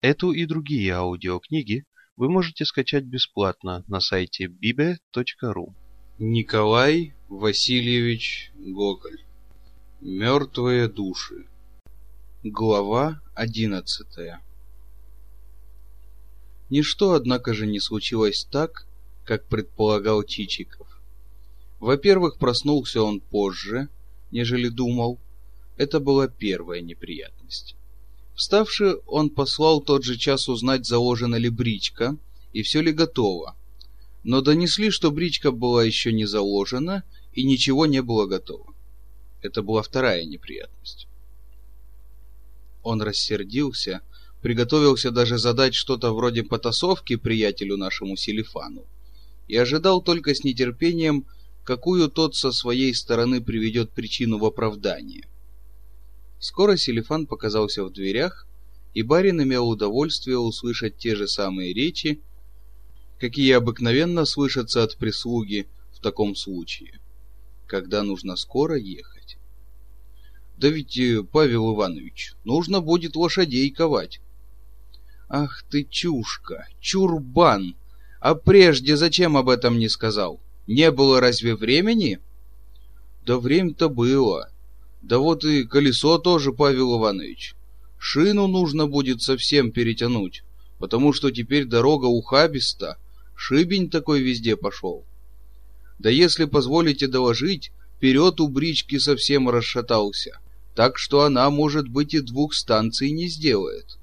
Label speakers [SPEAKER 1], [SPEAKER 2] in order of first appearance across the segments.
[SPEAKER 1] Эту и другие аудиокниги вы можете скачать бесплатно на сайте bibe.ru.
[SPEAKER 2] Николай Васильевич Гоголь. Мертвые души. Глава 11. Ничто, однако же, не случилось так, как предполагал Чичиков. Во-первых, проснулся он позже, нежели думал. Это была первая неприятность. Вставши, он послал тот же час узнать, заложена ли бричка и все ли готово. Но донесли, что бричка была еще не заложена и ничего не было готово. Это была вторая неприятность. Он рассердился, приготовился даже задать что-то вроде потасовки приятелю нашему Селифану и ожидал только с нетерпением, какую тот со своей стороны приведет причину в оправдание. Скоро Селифан показался в дверях, и барин имел удовольствие услышать те же самые речи, какие обыкновенно слышатся от прислуги в таком случае, когда нужно скоро ехать. «Да ведь, Павел Иванович, нужно будет лошадей ковать». «Ах ты, чушка, чурбан! А прежде зачем об этом не сказал? Не было разве времени?» «Да время-то было. Да вот и колесо тоже, Павел Иванович. Шину нужно будет совсем перетянуть, потому что теперь дорога ухабиста, шибень такой везде пошел. Да если позволите доложить, вперед у брички совсем расшатался, так что она, может быть, и 2 станций не сделает».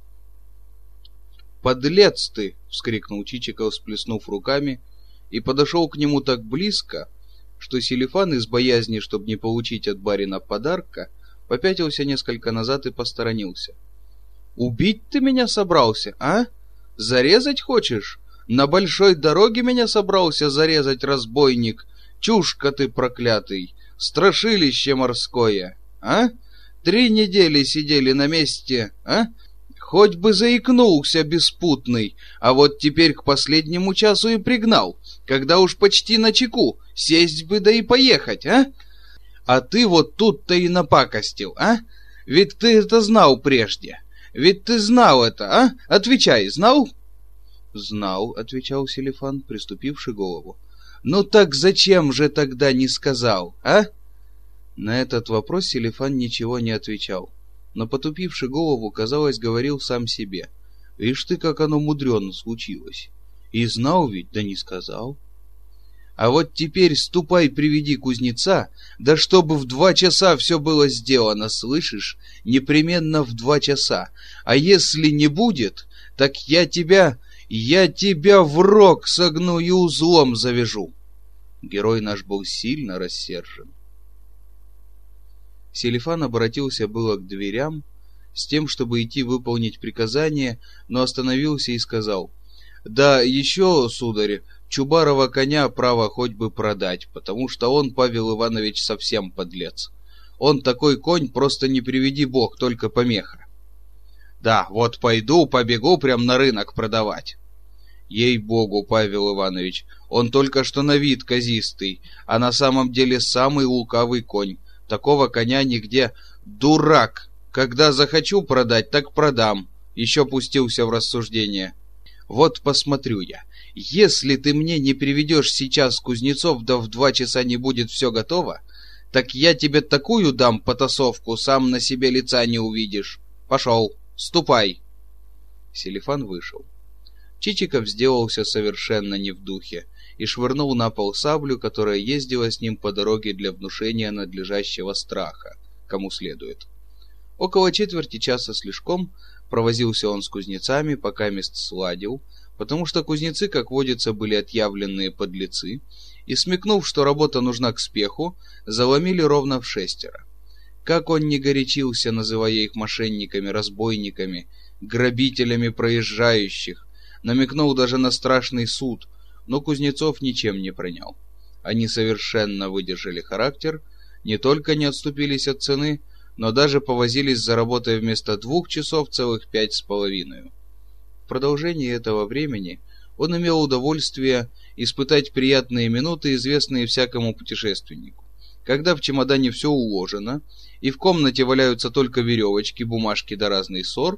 [SPEAKER 2] «Подлец ты!» — вскрикнул Чичиков, сплеснув руками, и подошел к нему так близко, что Селифан из боязни, чтобы не получить от барина подарка, попятился несколько назад и посторонился. «Убить ты меня собрался, а? Зарезать хочешь? На большой дороге меня собрался зарезать, разбойник? Чушка ты проклятый! Страшилище морское, а? 3 недели сидели на месте, а? Хоть бы заикнулся беспутный, а вот теперь к последнему часу и пригнал, когда уж почти на чеку, сесть бы да и поехать, а? А ты вот тут-то и напакостил, а? Ведь ты это знал прежде, ведь ты знал это, а? Отвечай, знал?» «Знал», — отвечал Селифан, приступивший голову. «Ну так зачем же тогда не сказал, а?» На этот вопрос Селифан ничего не отвечал, но, потупивши голову, казалось, говорил сам себе: «Ишь ты, как оно мудрено случилось! И знал ведь, да не сказал. А вот теперь ступай, приведи кузнеца, да чтобы в 2 часа все было сделано, слышишь? Непременно в 2 часа. А если не будет, так я тебя в рог согну и узлом завяжу». Герой наш был сильно рассержен. Селифан обратился было к дверям с тем, чтобы идти выполнить приказание, но остановился и сказал: «Да еще, сударь, Чубарова коня право хоть бы продать, потому что он, Павел Иванович, совсем подлец. Он такой конь, просто не приведи бог, только помеха». «Да, вот побегу прям на рынок продавать». «Ей-богу, Павел Иванович, он только что на вид казистый, а на самом деле самый лукавый конь. Такого коня нигде. Дурак! Когда захочу продать, так продам». Еще пустился в рассуждение. «Вот посмотрю я. Если ты мне не приведешь сейчас кузнецов, да в 2 часа не будет все готово, так я тебе такую дам потасовку, сам на себе лица не увидишь. Пошел, ступай». Селифан вышел. Чичиков сделался совершенно не в духе и швырнул на пол саблю, которая ездила с ним по дороге для внушения надлежащего страха, кому следует. Около 1/4 часа слишком провозился он с кузнецами, пока мест сладил, потому что кузнецы, как водится, были отъявленные подлецы, и, смекнув, что работа нужна к спеху, заломили ровно в 6. Как он не горячился, называя их мошенниками, разбойниками, грабителями проезжающих, намекнул даже на страшный суд, но кузнецов ничем не пронял. Они совершенно выдержали характер, не только не отступились от цены, но даже повозились за работой вместо 2 часов целых 5,5. В продолжении этого времени он имел удовольствие испытать приятные минуты, известные всякому путешественнику, когда в чемодане все уложено, и в комнате валяются только веревочки, бумажки да разный ссор,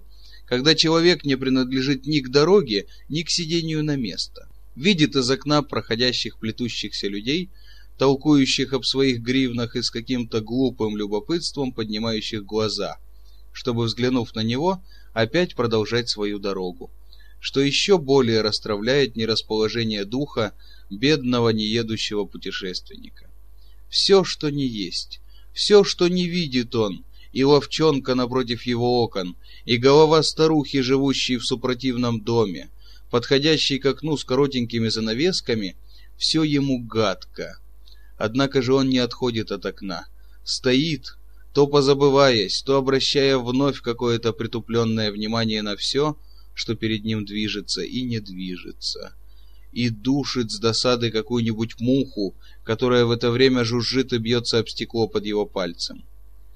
[SPEAKER 2] когда человек не принадлежит ни к дороге, ни к сидению на место. Видит из окна проходящих плетущихся людей, толкующих об своих гривнах и с каким-то глупым любопытством поднимающих глаза, чтобы, взглянув на него, опять продолжать свою дорогу, что еще более расстраивает нерасположение духа бедного неедущего путешественника. Все, что не есть, все, что не видит он, и ловчонка напротив его окон, и голова старухи, живущей в супротивном доме, подходящей к окну с коротенькими занавесками, все ему гадко. Однако же он не отходит от окна, стоит, то позабываясь, то обращая вновь какое-то притупленное внимание на все, что перед ним движется и не движется, и душит с досады какую-нибудь муху, которая в это время жужжит и бьется об стекло под его пальцем.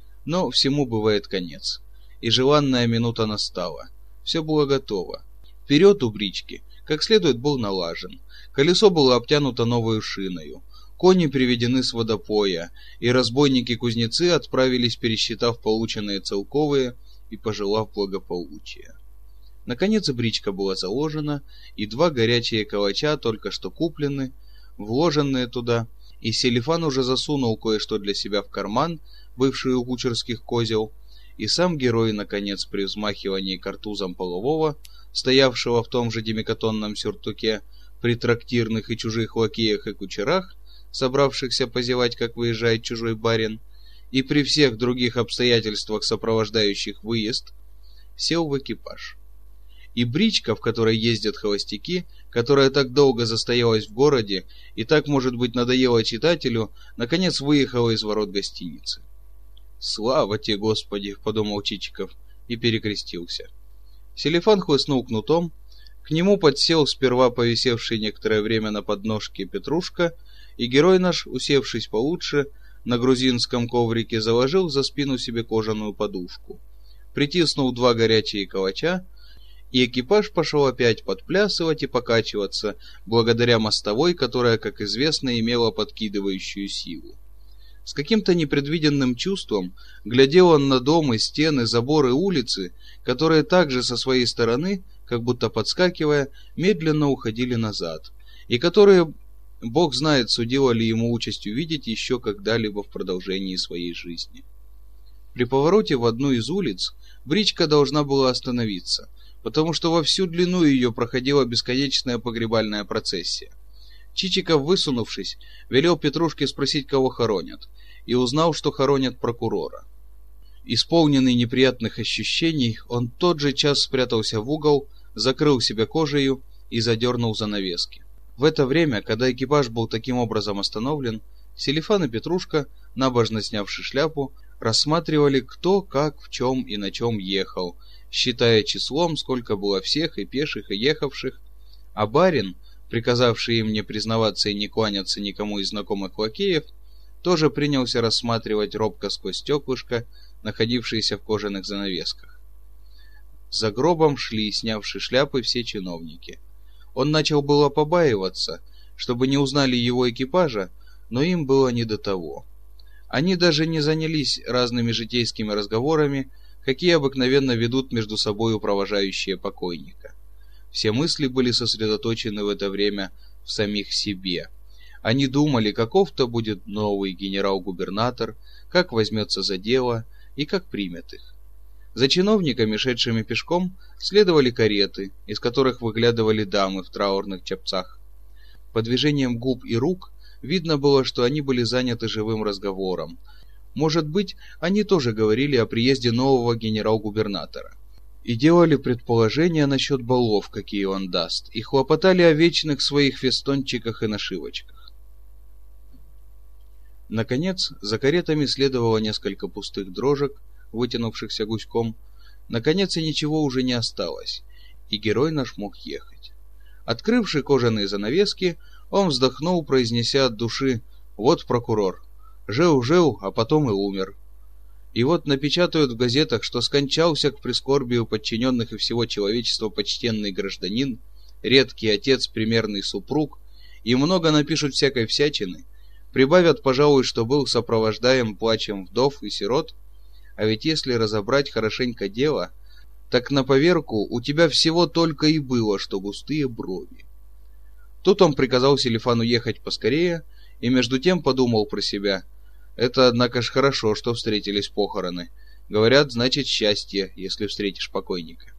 [SPEAKER 2] Но всему бывает конец, и желанная минута настала. Все было готово. Вперед у брички как следует был налажен, колесо было обтянуто новою шиною, кони приведены с водопоя, и разбойники-кузнецы отправились, пересчитав полученные целковые и пожелав благополучия. Наконец бричка была заложена, и 2 горячие калача, только что куплены, вложенные туда, и Селифан уже засунул кое-что для себя в карман, бывший у кучерских козел, и сам герой, наконец, при взмахивании картузом полового, стоявшего в том же демикатонном сюртуке, при трактирных и чужих лакеях и кучерах, собравшихся позевать, как выезжает чужой барин, и при всех других обстоятельствах, сопровождающих выезд, сел в экипаж. И бричка, в которой ездят холостяки, которая так долго застоялась в городе и так, может быть, надоела читателю, наконец выехала из ворот гостиницы. «Слава тебе, Господи!» — подумал Чичиков и перекрестился. Селифан хлыстнул кнутом, к нему подсел сперва повисевший некоторое время на подножке Петрушка, и герой наш, усевшись получше, на грузинском коврике заложил за спину себе кожаную подушку, притиснул 2 горячие калача, и экипаж пошел опять подплясывать и покачиваться, благодаря мостовой, которая, как известно, имела подкидывающую силу. С каким-то непредвиденным чувством глядел он на дома, стены, заборы, улицы, которые также со своей стороны, как будто подскакивая, медленно уходили назад, и которые, Бог знает, судила ли ему участь увидеть еще когда-либо в продолжении своей жизни. При повороте в одну из улиц бричка должна была остановиться, потому что во всю длину ее проходила бесконечная погребальная процессия. Чичиков, высунувшись, велел Петрушке спросить, кого хоронят, и узнал, что хоронят прокурора. Исполненный неприятных ощущений, он тот же час спрятался в угол, закрыл себя кожею и задернул занавески. В это время, когда экипаж был таким образом остановлен, Селифан и Петрушка, набожно снявши шляпу, рассматривали, кто, как, в чем и на чем ехал, считая числом, сколько было всех, и пеших, и ехавших, а барин, приказавший им не признаваться и не кланяться никому из знакомых лакеев, тоже принялся рассматривать робко сквозь стеклышко, находившиеся в кожаных занавесках. За гробом шли, снявши шляпы, все чиновники. Он начал было побаиваться, чтобы не узнали его экипажа, но им было не до того. Они даже не занялись разными житейскими разговорами, какие обыкновенно ведут между собою провожающие покойника. Все мысли были сосредоточены в это время в самих себе. Они думали, каков-то будет новый генерал-губернатор, как возьмется за дело и как примет их. За чиновниками, шедшими пешком, следовали кареты, из которых выглядывали дамы в траурных чепцах. По движениям губ и рук видно было, что они были заняты живым разговором. Может быть, они тоже говорили о приезде нового генерал-губернатора и делали предположения насчет балов, какие он даст, и хлопотали о вечных своих фестончиках и нашивочках. Наконец, за каретами следовало несколько пустых дрожек, вытянувшихся гуськом. Наконец, и ничего уже не осталось, и герой наш мог ехать. Открывши кожаные занавески, он вздохнул, произнеся от души: «Вот прокурор. Жил-жил, а потом и умер». И вот напечатают в газетах, что скончался к прискорбию подчиненных и всего человечества почтенный гражданин, редкий отец, примерный супруг, и много напишут всякой всячины, прибавят, пожалуй, что был сопровождаем плачем вдов и сирот, а ведь если разобрать хорошенько дело, так на поверку у тебя всего только и было, что густые брови. Тут он приказал Селифану ехать поскорее, и между тем подумал про себя: это, однако ж, хорошо, что встретились похороны. Говорят, значит счастье, если встретишь покойника.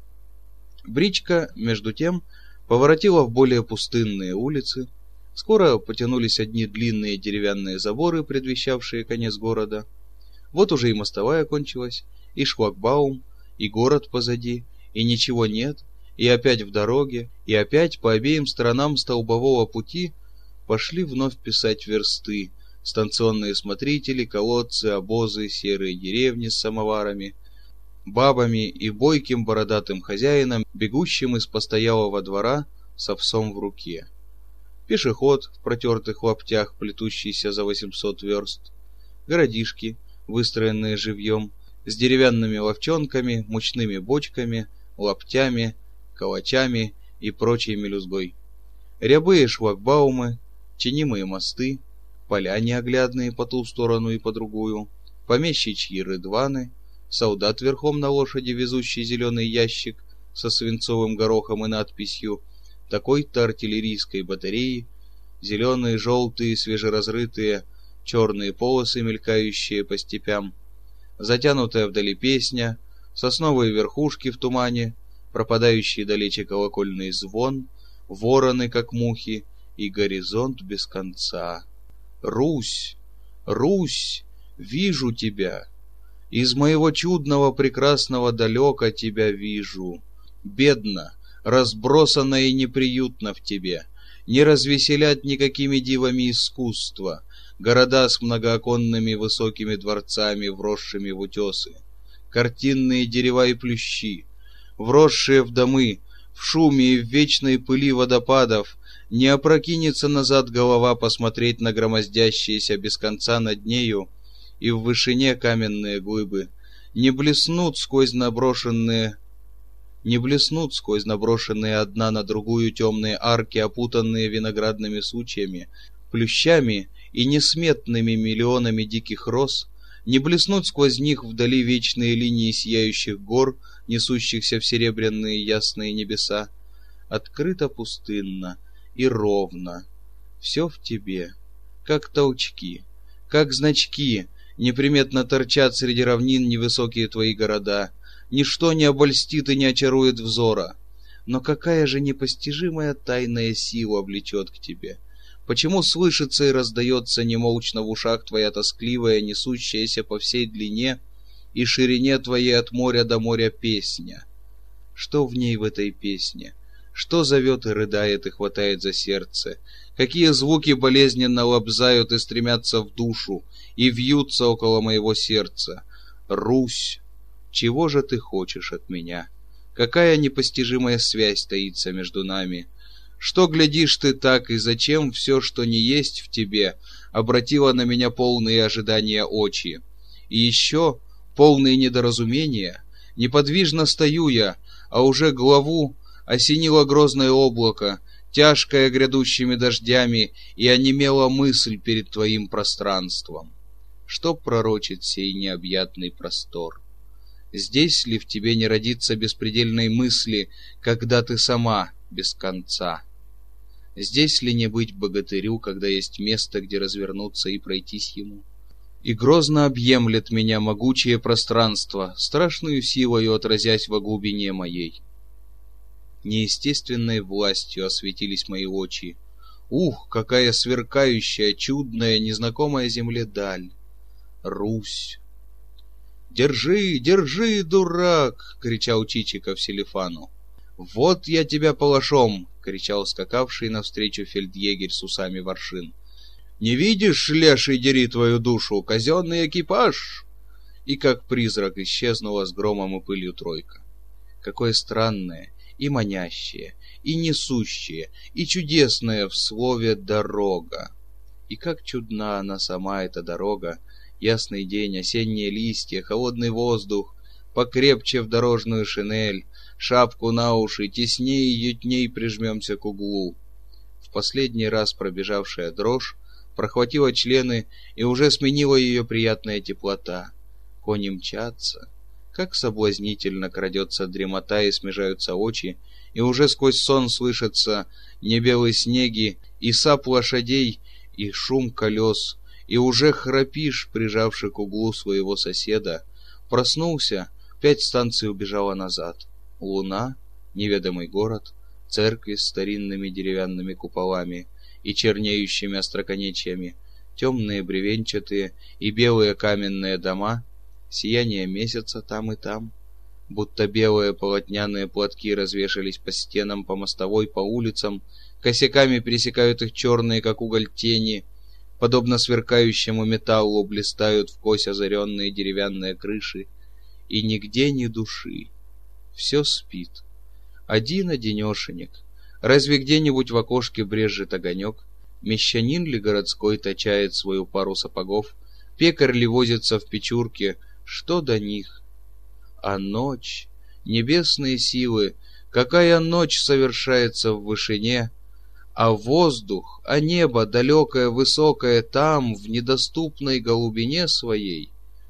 [SPEAKER 2] Бричка, между тем, поворотила в более пустынные улицы. Скоро потянулись одни длинные деревянные заборы, предвещавшие конец города. Вот уже и мостовая кончилась, и шлагбаум, и город позади, и ничего нет, и опять в дороге, и опять по обеим сторонам столбового пути пошли вновь писать версты, станционные смотрители, колодцы, обозы, серые деревни с самоварами, бабами и бойким бородатым хозяином, бегущим из постоялого двора с овсом в руке. Пешеход в протертых лаптях, плетущийся за 800 верст, городишки, выстроенные живьем, с деревянными ловчонками, мучными бочками, лаптями, калачами и прочей мелюзгой. Рябые шлагбаумы, чинимые мосты, поля неоглядные по ту сторону и по другую, помещичьи рыдваны, солдат верхом на лошади, везущий зеленый ящик со свинцовым горохом и надписью такой-то артиллерийской батареи, зеленые, желтые, свежеразрытые, черные полосы, мелькающие по степям, затянутая вдали песня, сосновые верхушки в тумане, пропадающий далече колокольный звон, вороны, как мухи, и горизонт без конца. Русь, Русь, вижу тебя, из моего чудного прекрасного далека тебя вижу, бедно, разбросано и неприютно в тебе, не развеселят никакими дивами искусства, города с многооконными высокими дворцами, вросшими в утесы, картинные дерева и плющи, вросшие в домы, в шуме и в вечной пыли водопадов, не опрокинется назад голова посмотреть на громоздящиеся без конца над нею и в вышине каменные глыбы, не блеснут сквозь наброшенные одна на другую темные арки, опутанные виноградными сучьями, плющами и несметными миллионами диких роз, не блеснут сквозь них вдали вечные линии сияющих гор, несущихся в серебряные ясные небеса. Открыто пустынно и ровно, все в тебе, как толчки, как значки, неприметно торчат среди равнин невысокие твои города. Ничто не обольстит и не очарует взора. Но какая же непостижимая тайная сила влечет к тебе? Почему слышится и раздается немолчно в ушах твоя тоскливая, несущаяся по всей длине и ширине твоей от моря до моря песня? Что в ней, в этой песне? Что зовет и рыдает и хватает за сердце? Какие звуки болезненно лобзают и стремятся в душу и вьются около моего сердца? Русь! Чего же ты хочешь от меня? Какая непостижимая связь таится между нами? Что глядишь ты так, и зачем все, что не есть в тебе, обратило на меня полные ожидания очи? И еще полные недоразумения? Неподвижно стою я, а уже главу осенило грозное облако, тяжкое грядущими дождями, и онемела мысль перед твоим пространством. Что пророчит сей необъятный простор? Здесь ли в тебе не родится беспредельной мысли, когда ты сама без конца? Здесь ли не быть богатырю, когда есть место, где развернуться и пройтись ему? И грозно объемлет меня могучее пространство, страшную силою отразясь во глубине моей. Неестественной властью осветились мои очи. Ух, какая сверкающая, чудная, незнакомая земле даль! Русь! «Держи, держи, дурак!» — кричал Чичиков Селифану. «Вот я тебя палашом!» — кричал скакавший навстречу фельдъегерь с усами воршин. «Не видишь, леший, дери твою душу, казенный экипаж!» И как призрак исчезнула с громом и пылью тройка. Какое странное и манящее, и несущее, и чудесное в слове «дорога». И как чудна она сама, эта дорога, ясный день, осенние листья, холодный воздух, покрепче в дорожную шинель, шапку на уши, теснее и ютней прижмемся к углу. В последний раз пробежавшая дрожь прохватила члены, и уже сменила ее приятная теплота. Кони мчатся, Как соблазнительно крадется дремота и смежаются очи, и уже сквозь сон слышатся не белые снеги, и сап лошадей, и шум колес, и уже храпишь, прижавши к углу своего соседа. Проснулся, 5 станций убежала назад. Луна, неведомый город, церкви с старинными деревянными куполами и чернеющими остроконечьями, темные бревенчатые и белые каменные дома, сияние месяца там и там, будто белые полотняные платки развешались по стенам, по мостовой, по улицам, косяками пересекают их черные, как уголь, тени, подобно сверкающему металлу блистают вкось озаренные деревянные крыши, и нигде ни души. Все спит. Один-одинешенек. Разве где-нибудь в окошке брезжит огонек? Мещанин ли городской точает свою пару сапогов? Пекарь ли возится в печурке? Что до них? А ночь, небесные силы, какая ночь совершается в вышине, а воздух, а небо далекое, высокое там, в недоступной голубине своей,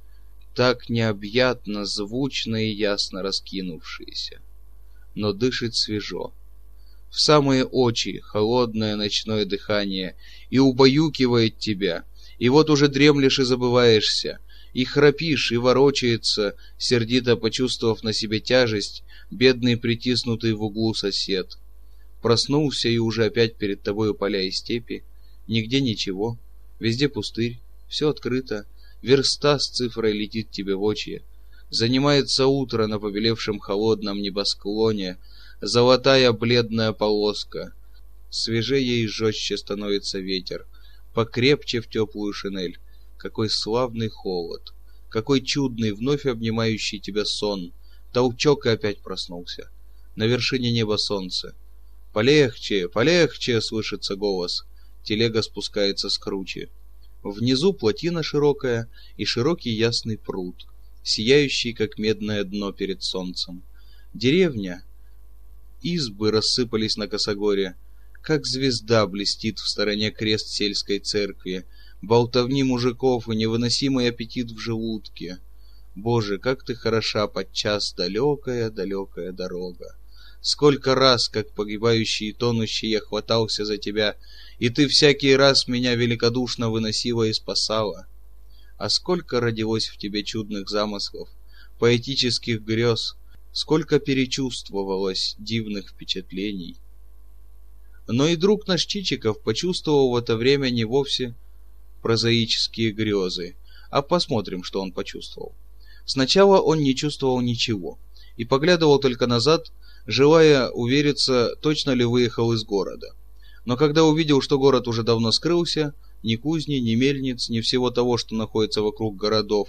[SPEAKER 2] так необъятно, звучно и ясно раскинувшиеся, но дышит свежо. В самые очи холодное ночное дыхание и убаюкивает тебя, и вот уже дремлешь и забываешься, и храпишь, и ворочается, сердито почувствовав на себе тяжесть, бедный притиснутый в углу сосед. Проснулся, и уже опять перед тобою поля и степи, нигде ничего, везде пустырь, все открыто, верста с цифрой летит тебе в очи. Занимается утро на побелевшем холодном небосклоне, золотая бледная полоска. Свежее и жестче становится ветер, покрепче в теплую шинель. Какой славный холод, какой чудный, вновь обнимающий тебя сон. Толчок, и опять проснулся. На вершине неба солнце. «Полегче, полегче!» — слышится голос. Телега спускается с кручи. Внизу плотина широкая и широкий ясный пруд, сияющий, как медное дно перед солнцем. Деревня, избы рассыпались на косогоре, как звезда блестит в стороне крест сельской церкви, болтовни мужиков и невыносимый аппетит в желудке. Боже, как ты хороша подчас, далекая-далекая дорога! Сколько раз, как погибающий и тонущий, я хватался за тебя, и ты всякий раз меня великодушно выносила и спасала. А сколько родилось в тебе чудных замыслов, поэтических грез, сколько перечувствовалось дивных впечатлений. Но и друг наш Чичиков почувствовал в это время не вовсе прозаические грезы, а посмотрим, что он почувствовал. Сначала он не чувствовал ничего и поглядывал только назад, желая увериться, точно ли выехал из города. Но когда увидел, что город уже давно скрылся, ни кузни, ни мельниц, ни всего того, что находится вокруг городов,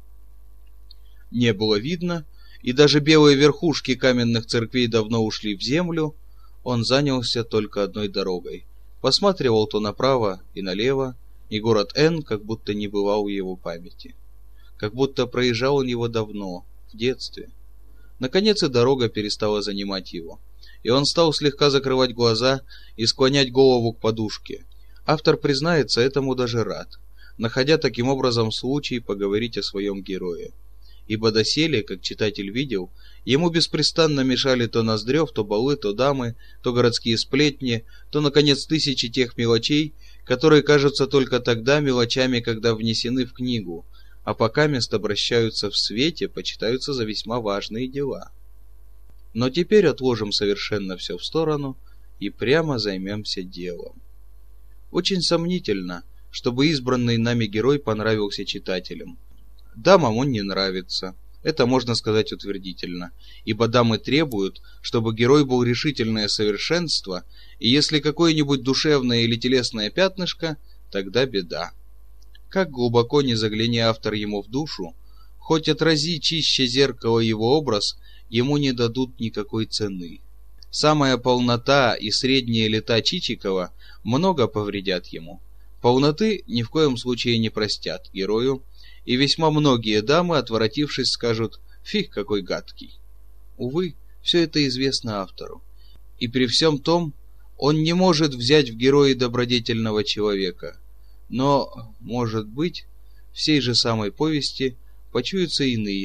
[SPEAKER 2] не было видно, и даже белые верхушки каменных церквей давно ушли в землю, он занялся только одной дорогой. Посматривал то направо и налево, и город Н как будто не бывал в его памяти. Как будто проезжал он его давно, в детстве. Наконец и дорога перестала занимать его, и он стал слегка закрывать глаза и склонять голову к подушке. Автор признается, этому даже рад, находя таким образом случай поговорить о своем герое. Ибо доселе, как читатель видел, ему беспрестанно мешали то Ноздрев, то балы, то дамы, то городские сплетни, то, наконец, тысячи тех мелочей, которые кажутся только тогда мелочами, когда внесены в книгу, а пока мест обращаются в свете, почитаются за весьма важные дела. Но теперь отложим совершенно все в сторону и прямо займемся делом. Очень сомнительно, чтобы избранный нами герой понравился читателям. Дамам он не нравится, это можно сказать утвердительно, ибо дамы требуют, чтобы герой был решительное совершенство, и если какое-нибудь душевное или телесное пятнышко, тогда беда. Как глубоко не загляни автор ему в душу, хоть отрази чище зеркало его образ, ему не дадут никакой цены. Самая полнота и средние лета Чичикова много повредят ему. Полноты ни в коем случае не простят герою, и весьма многие дамы, отворотившись, скажут «фиг, какой гадкий». Увы, все это известно автору, и при всем том он не может взять в герои добродетельного человека. Но, может быть, в сей же самой повести почуются иные,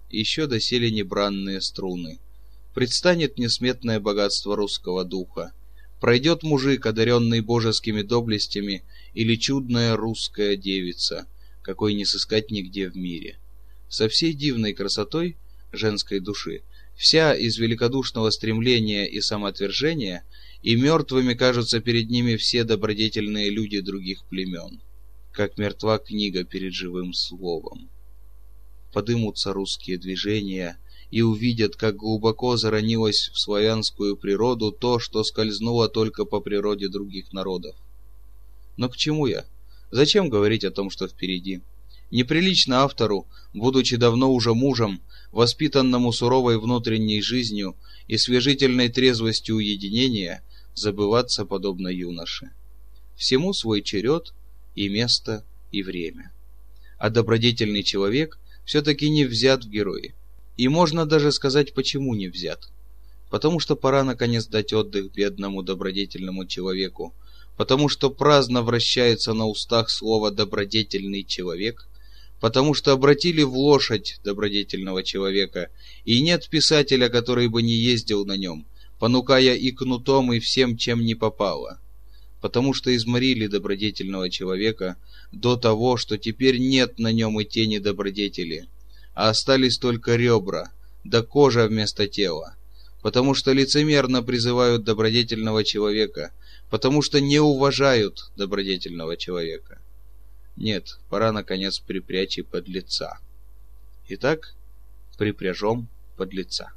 [SPEAKER 2] еще доселе небранные струны. Предстанет несметное богатство русского духа. Пройдет мужик, одаренный божескими доблестями, или чудная русская девица, какой не сыскать нигде в мире. Со всей дивной красотой женской души, вся из великодушного стремления и самоотвержения, и мертвыми кажутся перед ними все добродетельные люди других племен, как мертва книга перед живым словом. Подымутся русские движения и увидят, как глубоко заронилось в славянскую природу то, что скользнуло только по природе других народов. Но к чему я? Зачем говорить о том, что впереди? Неприлично автору, будучи давно уже мужем, воспитанному суровой внутренней жизнью и свежительной трезвостью уединения, забываться подобно юноше. Всему свой черед и место и время. А добродетельный человек все-таки не взят в герои. И можно даже сказать, почему не взят. Потому что пора наконец дать отдых бедному добродетельному человеку, потому что праздно вращается на устах слово «добродетельный человек», потому что обратили в лошадь добродетельного человека, и нет писателя, который бы не ездил на нем, понукая и кнутом, и всем, чем не попало, потому что изморили добродетельного человека до того, что теперь нет на нем и тени добродетели, а остались только ребра, да кожа вместо тела, потому что лицемерно призывают добродетельного человека, потому что не уважают добродетельного человека. Нет, пора, наконец, припрячь и подлеца. Итак, припряжем подлеца.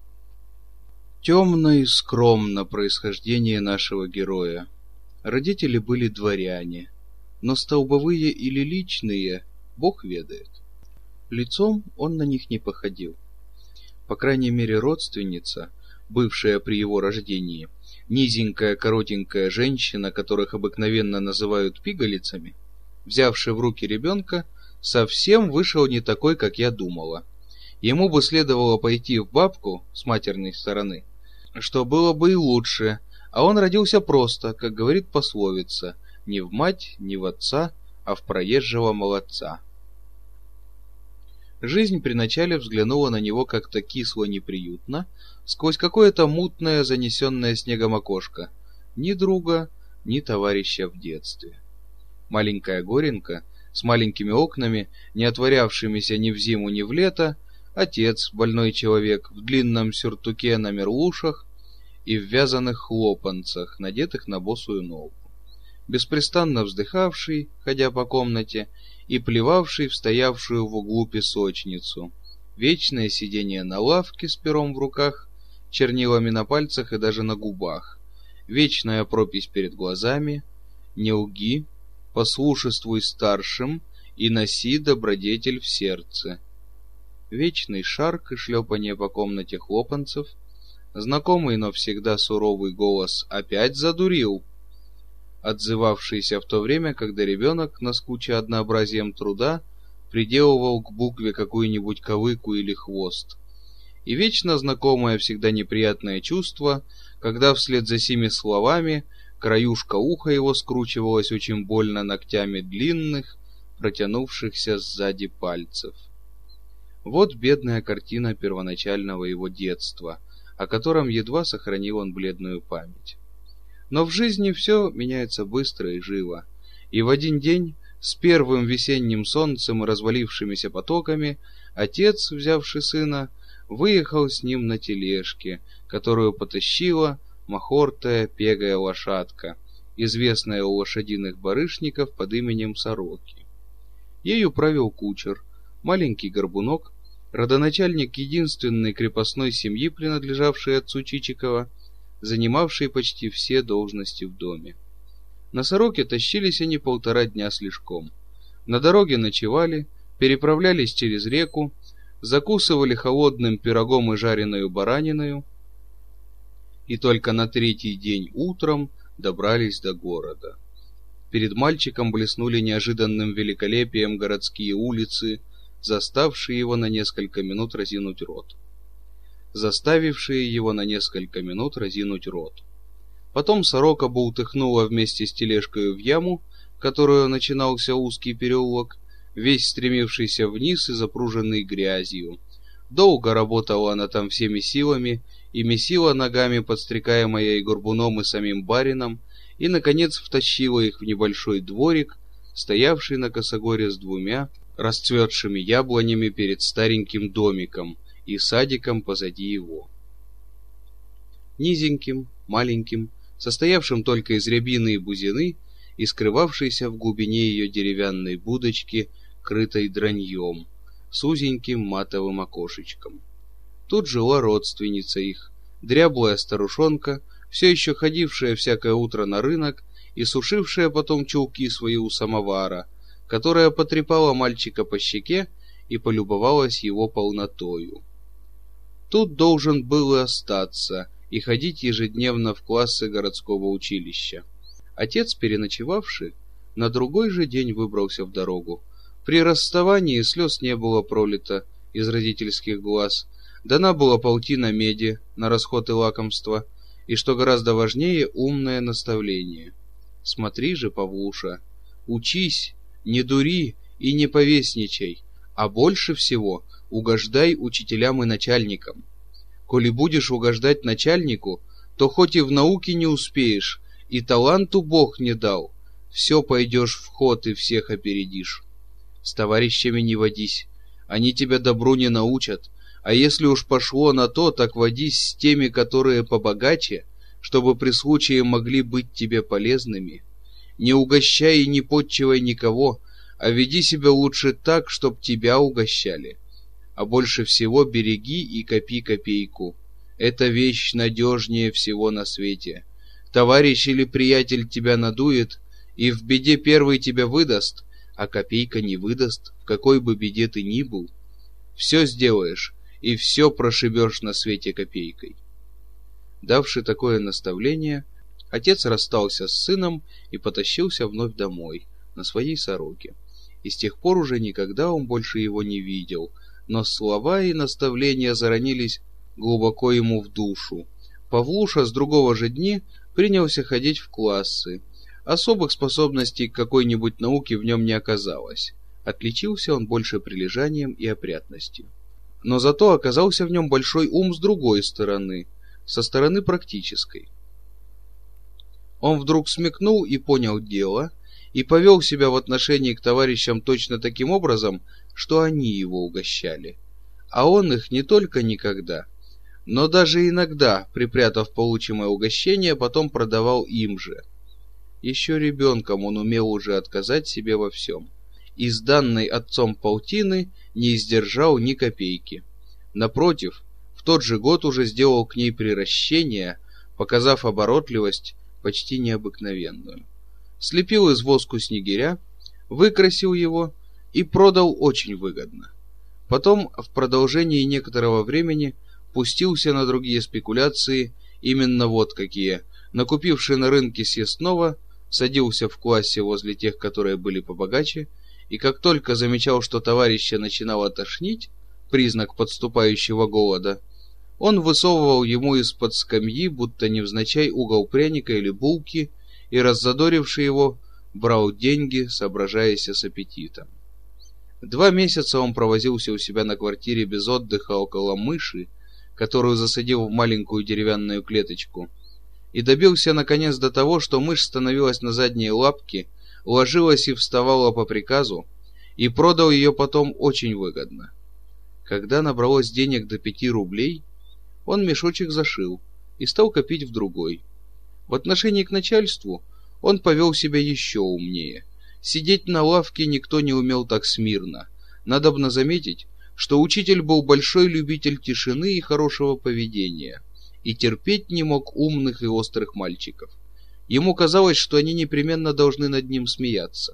[SPEAKER 2] Темно и скромно происхождение нашего героя. Родители были дворяне, но столбовые или личные, Бог ведает. Лицом он на них не походил. По крайней мере, родственница, бывшая при его рождении, низенькая коротенькая женщина, которых обыкновенно называют пигалицами, взявший в руки ребенка, совсем вышел не такой, как я думала. Ему бы следовало пойти в бабку с матерной стороны, что было бы и лучше, а он родился просто, как говорит пословица, не в мать, не в отца, а в проезжего молодца. Жизнь при начале взглянула на него как-то кисло-неприютно, сквозь какое-то мутное, занесенное снегом окошко. Ни друга, ни товарища в детстве. Маленькая горенка с маленькими окнами, не отворявшимися ни в зиму, ни в лето, отец, больной человек, в длинном сюртуке на мерлушах и в вязаных хлопанцах, надетых на босую ногу, беспрестанно вздыхавший, ходя по комнате, и плевавший в стоявшую в углу песочницу, вечное сидение на лавке с пером в руках, чернилами на пальцах и даже на губах, вечная пропись перед глазами, не лги, послушествуй старшим и носи добродетель в сердце. Вечный шарк и шлепанье по комнате хлопанцев, знакомый, но всегда суровый голос «Опять задурил!», отзывавшийся в то время, когда ребенок, наскуча однообразием труда, приделывал к букве какую-нибудь ковыку или хвост. И вечно знакомое всегда неприятное чувство, когда вслед за сими словами краюшка уха его скручивалась очень больно ногтями длинных, протянувшихся сзади пальцев. Вот бедная картина первоначального его детства, о котором едва сохранил он бледную память. Но в жизни все меняется быстро и живо, и в один день, с первым весенним солнцем и развалившимися потоками, отец, взявший сына, выехал с ним на тележке, которую потащила махортая пегая лошадка, известная у лошадиных барышников под именем Сороки. Ею правил кучер, маленький горбунок, родоначальник единственной крепостной семьи, принадлежавшей отцу Чичикова, занимавший почти все должности в доме. На Сороке тащились они 1,5 дня слишком. На дороге ночевали, переправлялись через реку, закусывали холодным пирогом и жареную бараниною, и только на 3-й день утром добрались до города. Перед мальчиком блеснули неожиданным великолепием городские улицы, заставившие его на несколько минут разинуть рот. Потом сорока бултыхнула вместе с тележкой в яму, в которую начинался узкий переулок, весь стремившийся вниз и запруженный грязью. Долго работала она там всеми силами, и месила ногами, подстрекаемая и горбуном, и самим барином, и, наконец, втащила их в небольшой дворик, стоявший на косогоре с двумя расцветшими яблонями перед стареньким домиком и садиком позади его. Низеньким, маленьким, состоявшим только из рябины и бузины, и скрывавшейся в глубине ее деревянной будочки, крытой драньем, с узеньким матовым окошечком. Тут жила родственница их, дряблая старушонка, все еще ходившая всякое утро на рынок и сушившая потом чулки свои у самовара, которая потрепала мальчика по щеке и полюбовалась его полнотою. Тут должен был и остаться, и ходить ежедневно в классы городского училища. Отец, переночевавший, на другой же день выбрался в дорогу. При расставании слез не было пролито из родительских глаз, дана была полтина меди на расход и лакомство, и, что гораздо важнее, умное наставление. Смотри же, Павлуша, учись, не дури и не повесничай, а больше всего угождай учителям и начальникам. Коли будешь угождать начальнику, то хоть и в науке не успеешь, и таланту Бог не дал, все пойдешь в ход и всех опередишь. С товарищами не водись, они тебя добру не научат, а если уж пошло на то, так водись с теми, которые побогаче, чтобы при случае могли быть тебе полезными. Не угощай и не подчивай никого, а веди себя лучше так, чтоб тебя угощали. А больше всего береги и копи копейку. Это вещь надежнее всего на свете. Товарищ или приятель тебя надует, и в беде первый тебя выдаст, а копейка не выдаст, в какой бы беде ты ни был. Все сделаешь, и все прошибешь на свете копейкой. Давши такое наставление, отец расстался с сыном и потащился вновь домой, на своей сороке. И с тех пор уже никогда он больше его не видел, но слова и наставления заронились глубоко ему в душу. Павлуша с другого же дни принялся ходить в классы. Особых способностей к какой-нибудь науке в нем не оказалось. Отличился он больше прилежанием и опрятностью. Но зато оказался в нем большой ум с другой стороны, со стороны практической. Он вдруг смекнул и понял дело, и повел себя в отношении к товарищам точно таким образом, что они его угощали. А он их не только никогда, но даже иногда, припрятав получимое угощение, потом продавал им же. Еще ребенком он умел уже отказать себе во всем. Из данной отцом полтины не издержал ни копейки. Напротив, в тот же год уже сделал к ней приращение, показав оборотливость почти необыкновенную. Слепил из воску снегиря, выкрасил его и продал очень выгодно. Потом, в продолжении некоторого времени, пустился на другие спекуляции, именно вот какие. Накупивший на рынке съестного, садился в классе возле тех, которые были побогаче, и как только замечал, что товарища начинало тошнить, признак подступающего голода, он высовывал ему из-под скамьи, будто невзначай, угол пряника или булки, и, раззадоривший его, брал деньги, соображаясь с аппетитом. 2 месяца он провозился у себя на квартире без отдыха около мыши, которую засадил в маленькую деревянную клеточку, и добился наконец до того, что мышь становилась на задние лапки, ложилась и вставала по приказу, и продал ее потом очень выгодно. Когда набралось денег до 5 рублей, он мешочек зашил и стал копить в другой. В отношении к начальству он повел себя еще умнее. Сидеть на лавке никто не умел так смирно. Надобно заметить, что учитель был большой любитель тишины и хорошего поведения, и терпеть не мог умных и острых мальчиков. Ему казалось, что они непременно должны над ним смеяться.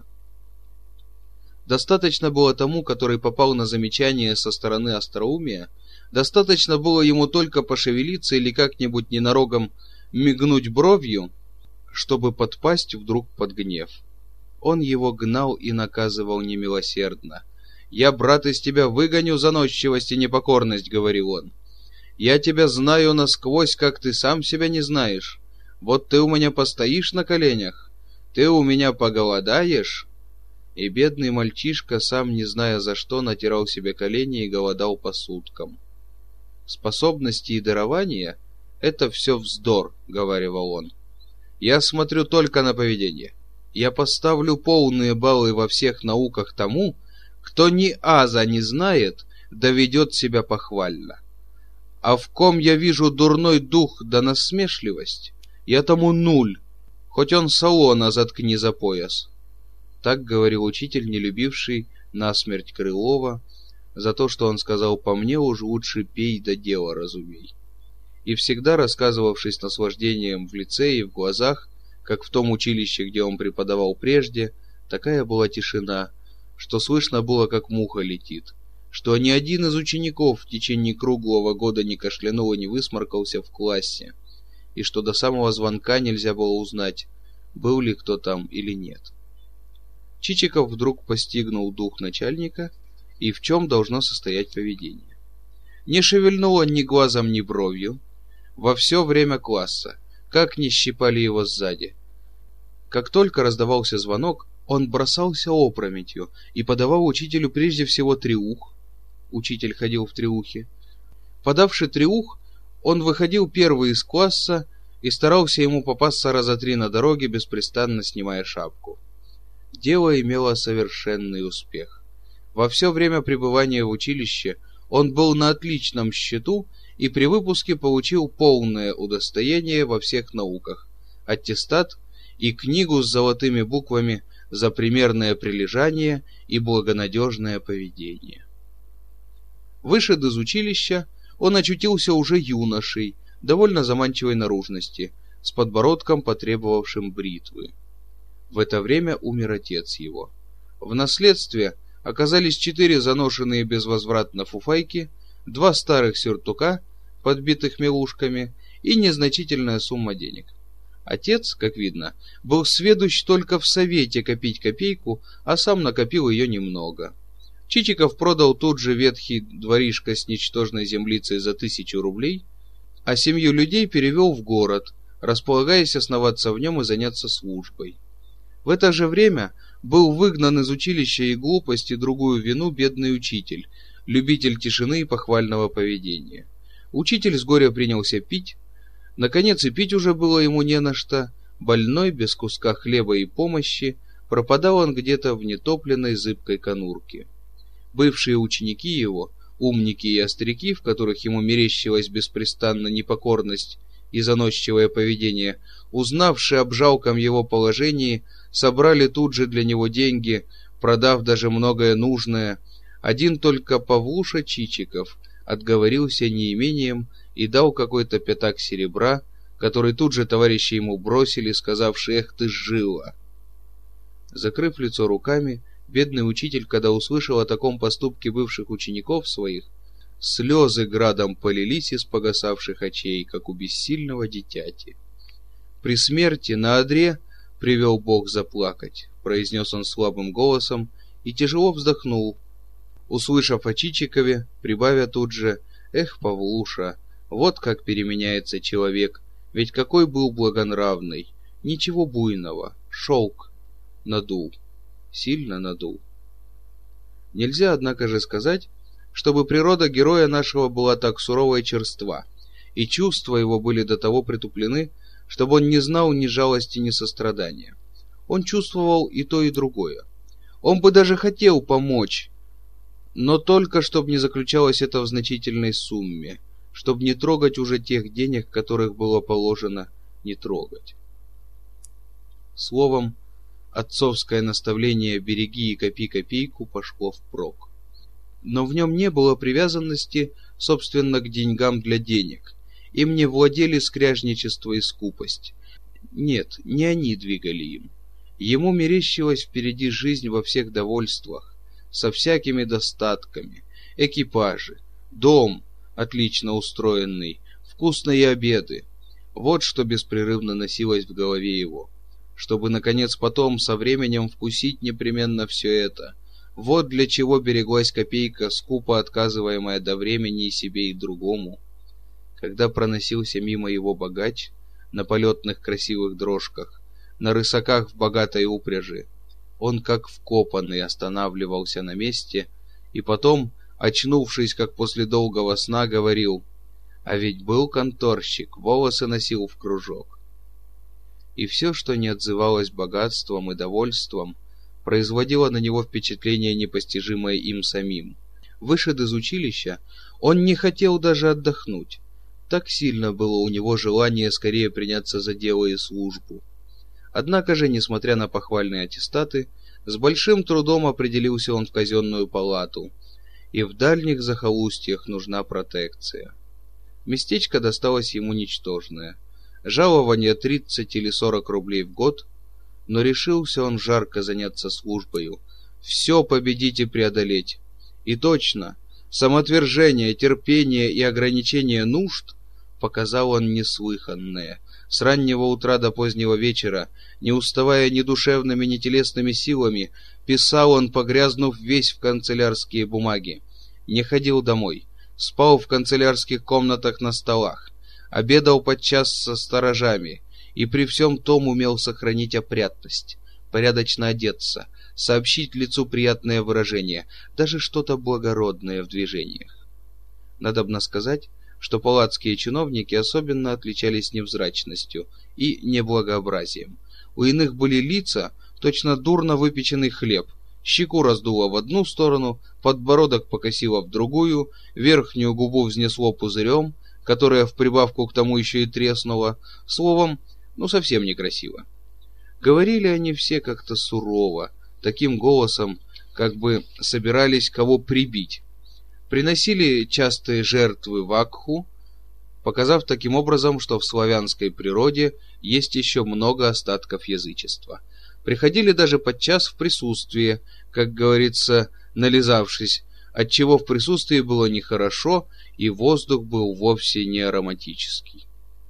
[SPEAKER 2] Достаточно было тому, который попал на замечание со стороны остроумия, достаточно было ему только пошевелиться или как-нибудь ненароком мигнуть бровью, чтобы подпасть вдруг под гнев. Он его гнал и наказывал немилосердно. «Я, брат, из тебя выгоню заносчивость и непокорность», — говорил он. «Я тебя знаю насквозь, как ты сам себя не знаешь. Вот ты у меня постоишь на коленях, ты у меня поголодаешь». И бедный мальчишка, сам не зная за что, натирал себе колени и голодал по суткам. Способности и дарования — это все вздор, — говаривал он. Я смотрю только на поведение. Я поставлю полные баллы во всех науках тому, кто ни аза не знает, да ведет себя похвально. А в ком я вижу дурной дух да насмешливость, я тому 0, хоть он Салона заткни за пояс. Так говорил учитель, не любивший насмерть Крылова, за то, что он сказал: по мне уж лучше пей да дело разумей. И всегда рассказывавший с наслаждением в лице и в глазах, как в том училище, где он преподавал прежде, такая была тишина, что слышно было, как муха летит, что ни один из учеников в течение круглого года не кашлянул и не высморкался в классе, и что до самого звонка нельзя было узнать, был ли кто там или нет. Чичиков вдруг постигнул дух начальника и в чем должно состоять поведение. Не шевельнул он ни глазом, ни бровью во все время класса, как ни щипали его сзади. Как только раздавался звонок, он бросался опрометью и подавал учителю прежде всего треух. Учитель ходил в треухе. Подавши треух, он выходил первый из класса и старался ему попасться раза 3 на дороге, беспрестанно снимая шапку. Дело имело совершенный успех. Во все время пребывания в училище он был на отличном счету и при выпуске получил полное удостоение во всех науках, аттестат и книгу с золотыми буквами за примерное прилежание и благонадежное поведение. Вышед из училища, он очутился уже юношей, довольно заманчивой наружности, с подбородком, потребовавшим бритвы. В это время умер отец его. В наследстве оказались 4 заношенные безвозвратно фуфайки, 2 старых сюртука, подбитых мелушками, и незначительная сумма денег. Отец, как видно, был сведущ только в совете копить копейку, а сам накопил ее немного. Чичиков продал тут же ветхий дворишко с ничтожной землицей за 1000 рублей, а 7 людей перевел в город, располагаясь основаться в нем и заняться службой. В это же время был выгнан из училища и глупость, и другую вину бедный учитель, любитель тишины и похвального поведения. Учитель с горя принялся пить. Наконец и пить уже было ему не на что. Больной, без куска хлеба и помощи, пропадал он где-то в нетопленной зыбкой конурке. Бывшие ученики его, умники и остряки, в которых ему мерещилась беспрестанно непокорность и заносчивое поведение, узнавши об жалком его положении, собрали тут же для него деньги, продав даже многое нужное. Один только Павлуша Чичиков отговорился неимением и дал какой-то пятак серебра, который тут же товарищи ему бросили, сказавши: «Эх ты жила!». Закрыв лицо руками, бедный учитель, когда услышал о таком поступке бывших учеников своих, слезы градом полились из погасавших очей, как у бессильного дитяти. «При смерти на одре привел Бог заплакать», — произнес он слабым голосом и тяжело вздохнул, услышав о Чичикове, прибавя тут же: «Эх, Павлуша, вот как переменяется человек, ведь какой был благонравный, ничего буйного, шелк надул, сильно надул». Нельзя, однако же, сказать, чтобы природа героя нашего была так сурова и черства, и чувства его были до того притуплены, чтобы он не знал ни жалости, ни сострадания. Он чувствовал и то, и другое. Он бы даже хотел помочь, но только чтобы не заключалось это в значительной сумме, чтобы не трогать уже тех денег, которых было положено не трогать. Словом, отцовское наставление «береги и копи копейку» пошло впрок. Но в нем не было привязанности, собственно, к деньгам для денег. Им не владели скряжничество и скупость. Нет, не они двигали им. Ему мерещилась впереди жизнь во всех довольствах, со всякими достатками, экипажи, дом, отлично устроенный, вкусные обеды. Вот что беспрерывно носилось в голове его. Чтобы, наконец, потом со временем вкусить непременно все это. Вот для чего береглась копейка, скупо отказываемая до времени и себе, и другому. Когда проносился мимо его богач на полетных красивых дрожках, на рысаках в богатой упряжи, он как вкопанный останавливался на месте и потом, очнувшись, как после долгого сна, говорил: А ведь был конторщик, волосы носил в кружок. И все, что не отзывалось богатством и довольством, производило на него впечатление, непостижимое им самим. Вышед из училища, он не хотел даже отдохнуть. Так сильно было у него желание скорее приняться за дело и службу. Однако же, несмотря на похвальные аттестаты, с большим трудом определился он в казенную палату, и в дальних захолустьях нужна протекция. Местечко досталось ему ничтожное. Жалование 30 или 40 рублей в год, но решился он жарко заняться службою. Все победить и преодолеть. И точно, самоотвержение, терпение и ограничение нужд показал он неслыханное. С раннего утра до позднего вечера, не уставая ни душевными, ни телесными силами, писал он, погрязнув весь в канцелярские бумаги. Не ходил домой, спал в канцелярских комнатах на столах, обедал подчас со сторожами и при всем том умел сохранить опрятность, порядочно одеться, сообщить лицу приятное выражение, даже что-то благородное в движениях. Надобно сказать, что палатские чиновники особенно отличались невзрачностью и неблагообразием. У иных были лица, точно дурно выпеченный хлеб, щеку раздуло в одну сторону, подбородок покосило в другую, верхнюю губу взнесло пузырем, которая в прибавку к тому еще и треснула, словом, совсем некрасиво. Говорили они все как-то сурово, таким голосом, как бы собирались кого прибить. Приносили частые жертвы вакху, показав таким образом, что в славянской природе есть еще много остатков язычества. Приходили даже подчас в присутствие, как говорится, нализавшись, отчего в присутствии было нехорошо, и воздух был вовсе не ароматический.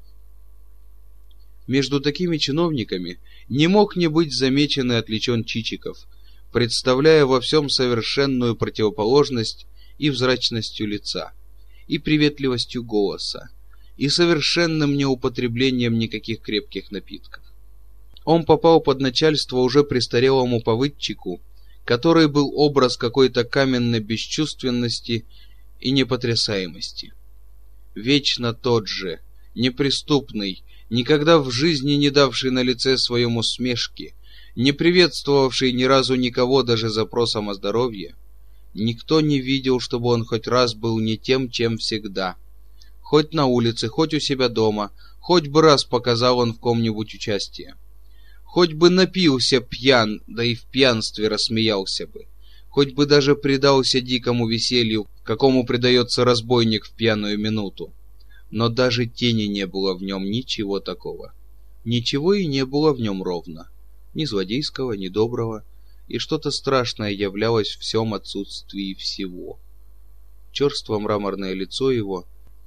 [SPEAKER 2] Между такими чиновниками не мог не быть замечен и отличен Чичиков, представляя во всем совершенную противоположность и взрачностью лица, и приветливостью голоса, и совершенным неупотреблением никаких крепких напитков. Он попал под начальство уже престарелому повыдчику, который был образ какой-то каменной бесчувственности и непотрясаемости. Вечно тот же, неприступный, никогда в жизни не давший на лице своем усмешки, не приветствовавший ни разу никого даже запросом о здоровье, никто не видел, чтобы он хоть раз был не тем, чем всегда. Хоть на улице, хоть у себя дома, хоть бы раз показал он в ком-нибудь участие. Хоть бы напился пьян, да и в пьянстве рассмеялся бы. Хоть бы даже предался дикому веселью, какому предается разбойник в пьяную минуту. Но даже тени не было в нем ничего такого. Ничего и не было в нем ровно. Ни злодейского, ни доброго. И что-то страшное являлось в всем отсутствии всего. Черство мраморное лицо его,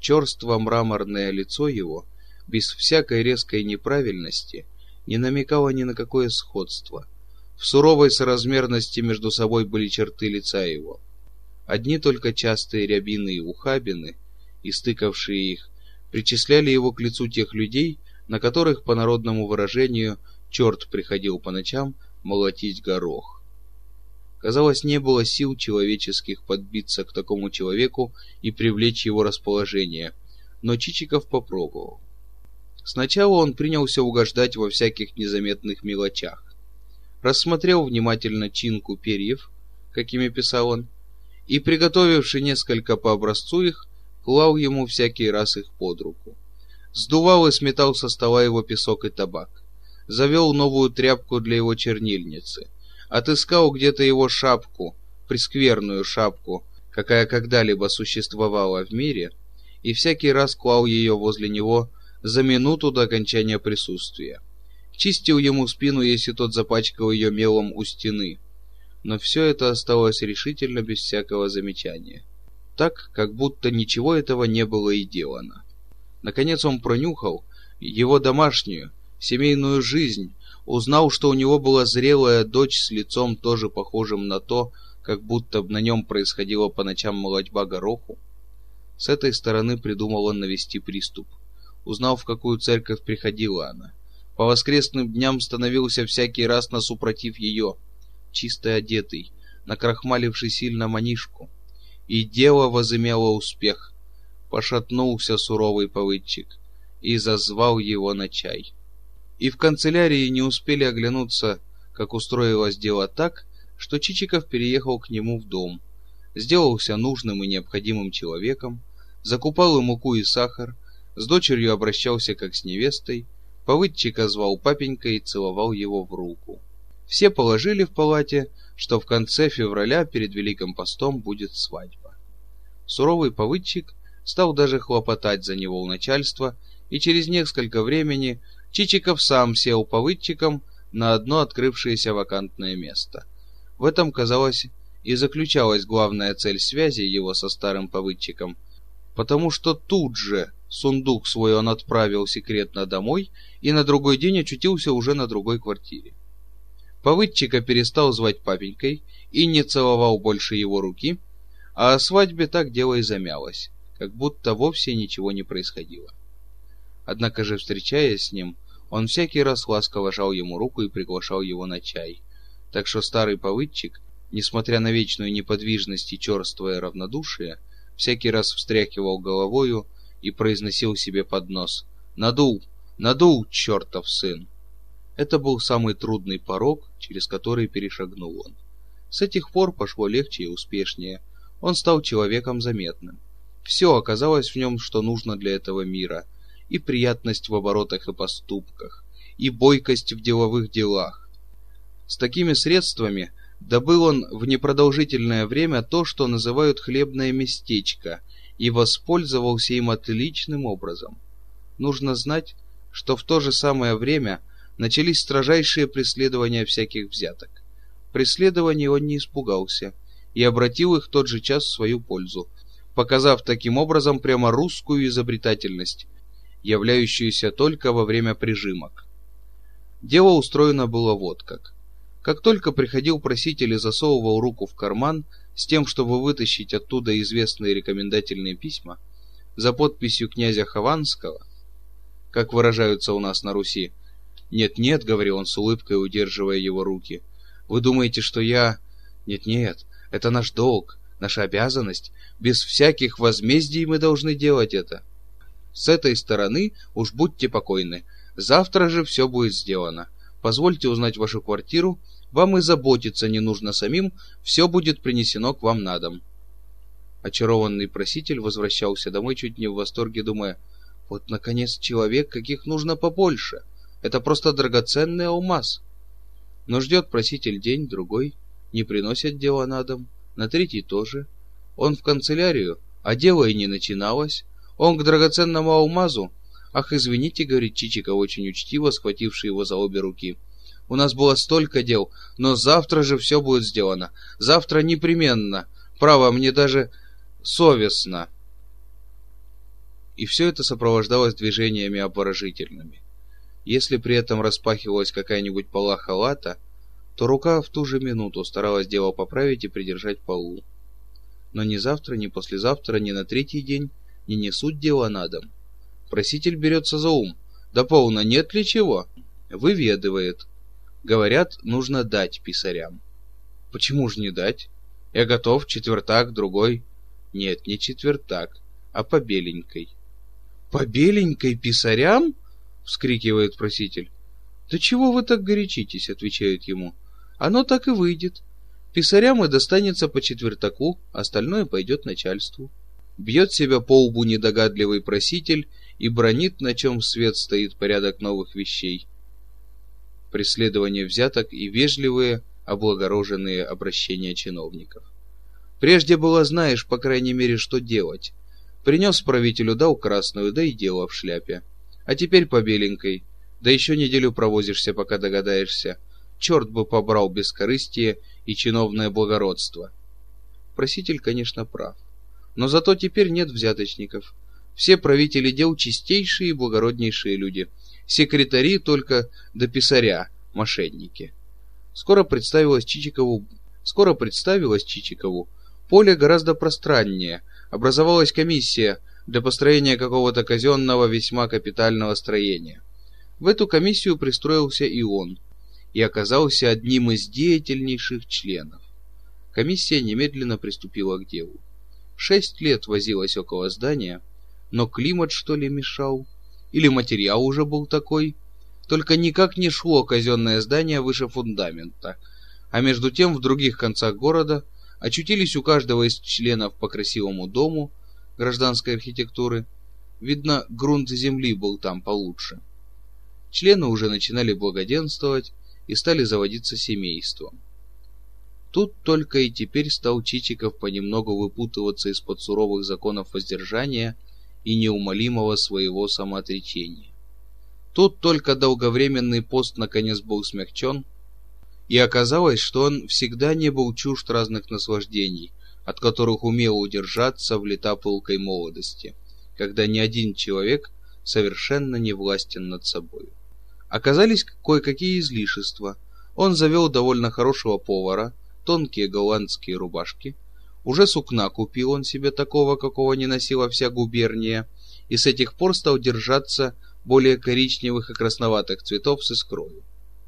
[SPEAKER 2] без всякой резкой неправильности, не намекало ни на какое сходство. В суровой соразмерности между собой были черты лица его. Одни только частые рябины и ухабины, истыкавшие их, причисляли его к лицу тех людей, на которых, по народному выражению, черт приходил по ночам молотить горох. Казалось, не было сил человеческих подбиться к такому человеку и привлечь его расположение, но Чичиков попробовал. Сначала он принялся угождать во всяких незаметных мелочах. Рассмотрел внимательно чинку перьев, какими писал он, и, приготовивши несколько по образцу их, клал ему всякий раз их под руку. Сдувал и сметал со стола его песок и табак. Завел новую тряпку для его чернильницы. Отыскал где-то его шапку, прескверную шапку, какая когда-либо существовала в мире, и всякий раз клал ее возле него за минуту до окончания присутствия. Чистил ему спину, если тот запачкал ее мелом у стены. Но все это осталось решительно без всякого замечания. Так, как будто ничего этого не было и делано. Наконец он пронюхал его домашнюю, семейную жизнь, узнал, что у него была зрелая дочь с лицом тоже похожим на то, как будто на нем происходила по ночам молотьба гороху. С этой стороны придумал он навести приступ. Узнал, в какую церковь приходила она. По воскресным дням становился всякий раз насупротив ее, чисто одетый, накрахмаливший сильно манишку. И дело возымело успех. пошатнулся суровый повыдчик и зазвал его на чай. И в канцелярии не успели оглянуться, как устроилось дело так, что Чичиков переехал к нему в дом, сделался нужным и необходимым человеком, закупал и муку, и сахар, с дочерью обращался как с невестой, повыдчика звал папенькой и целовал его в руку. Все положили в палате, что в конце февраля перед Великим постом будет свадьба. Суровый повыдчик стал даже хлопотать за него у начальства, и через несколько времени Чичиков сам сел повыдчиком на одно открывшееся вакантное место. В этом, казалось, и заключалась главная цель связи его со старым повыдчиком, потому что тут же сундук свой он отправил секретно домой и на другой день очутился уже на другой квартире. Повыдчика перестал звать папенькой и не целовал больше его руки, а о свадьбе так дело и замялось, как будто вовсе ничего не происходило. Однако же, встречаясь с ним, он всякий раз ласково жал ему руку и приглашал его на чай, так что старый повыдчик, несмотря на вечную неподвижность и черствое равнодушие, всякий раз встряхивал головою и произносил себе под нос: «Надул, надул, чертов сын!» Это был самый трудный порог, через который перешагнул он. С этих пор пошло легче и успешнее. Он стал человеком заметным. Все оказалось в нем, что нужно для этого мира: и приятность в оборотах и поступках, и бойкость в деловых делах. С такими средствами добыл он в непродолжительное время то, что называют хлебное местечко, и воспользовался им отличным образом. Нужно знать, что в то же самое время начались строжайшие преследования всяких взяток. Преследований он не испугался и обратил их в тот же час в свою пользу, показав таким образом прямо русскую изобретательность, являющуюся только во время прижимок. Дело устроено было вот как. Как только приходил проситель и засовывал руку в карман с тем, чтобы вытащить оттуда известные рекомендательные письма за подписью князя Хованского, как выражаются у нас на Руси, «Нет-нет», — говорил он с улыбкой, удерживая его руки, — «вы думаете, что я...» «Нет-нет, это наш долг, наша обязанность, без всяких возмездий мы должны делать это. С этой стороны уж будьте покойны, завтра же все будет сделано. Позвольте узнать вашу квартиру, вам и заботиться не нужно самим, все будет принесено к вам на дом». Очарованный проситель возвращался домой чуть не в восторге, думая: «Вот, наконец, человек, каких нужно побольше. Это просто драгоценный алмаз». Но ждет проситель день, другой, не приносят дело на дом, на третий тоже. Он в канцелярию, а дело и не начиналось. Он к драгоценному алмазу. «Ах, извините», — говорит Чичиков, очень учтиво, схвативший его за обе руки. «У нас было столько дел, но завтра же все будет сделано. Завтра непременно. Право, мне даже совестно». И все это сопровождалось движениями обворожительными. Если при этом распахивалась какая-нибудь пола халата, то рука в ту же минуту старалась дело поправить и придержать полу. Но ни завтра, ни послезавтра, ни на третий день не несут дело на дом. Проситель берется за ум. Да полно, нет ли чего? Выведывает. Говорят, нужно дать писарям. Почему же не дать? Я готов, четвертак, другой. Нет, не четвертак, а по беленькой. По беленькой писарям? Вскрикивает проситель. Да чего вы так горячитесь, отвечают ему. Оно так и выйдет. Писарям и достанется по четвертаку, остальное пойдет начальству. Бьет себя по лбу недогадливый проситель и бранит, на чем свет стоит порядок новых вещей. Преследование взяток и вежливые, облагороженные обращения чиновников. Прежде было знаешь, по крайней мере, что делать. Принес правителю, дал красную, да и дело в шляпе. А теперь по беленькой, да еще неделю провозишься, пока догадаешься. Черт бы побрал бескорыстие и чиновное благородство. Проситель, конечно, прав. Но зато теперь нет взяточников. Все правители дел чистейшие и благороднейшие люди. Секретари только до писаря, мошенники. Скоро представилось Чичикову поле гораздо пространнее. Образовалась комиссия для построения какого-то казенного весьма капитального строения. В эту комиссию пристроился и он, и оказался одним из деятельнейших членов. Комиссия немедленно приступила к делу. 6 лет возилась около здания, Но климат, что ли, мешал? Или материал уже был такой? Только никак не шло казенное здание выше фундамента. А между тем в других концах города очутились у каждого из членов по красивому дому гражданской архитектуры. Видно, грунт земли был там получше. Члены уже начинали благоденствовать и стали заводиться семейством. Тут только и теперь стал Чичиков понемногу выпутываться из-под суровых законов воздержания и неумолимого своего самоотречения. Тут только долговременный пост наконец был смягчен, и оказалось, что он всегда не был чужд разных наслаждений, от которых умел удержаться в лета пылкой молодости, когда ни один человек совершенно не властен над собой. Оказались кое-какие излишества. Он завел довольно хорошего повара, тонкие голландские рубашки. Уже сукна купил он себе такого, какого не носила вся губерния, и с этих пор стал держаться более коричневых и красноватых цветов с искрою.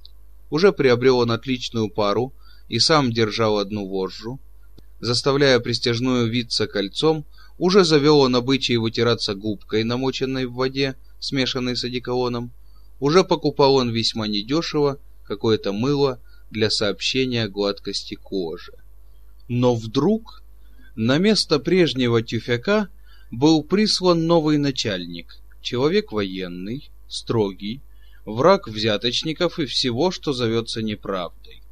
[SPEAKER 2] Уже приобрел он отличную пару и сам держал одну вожжу. Заставляя пристяжную виться кольцом, уже завел он обычай вытираться губкой, намоченной в воде, смешанной с одеколоном. Уже покупал он весьма недешево какое-то мыло для сообщения гладкости кожи. Но вдруг на место прежнего тюфяка был прислан новый начальник, человек военный, строгий, враг взяточников и всего, что зовется неправдой.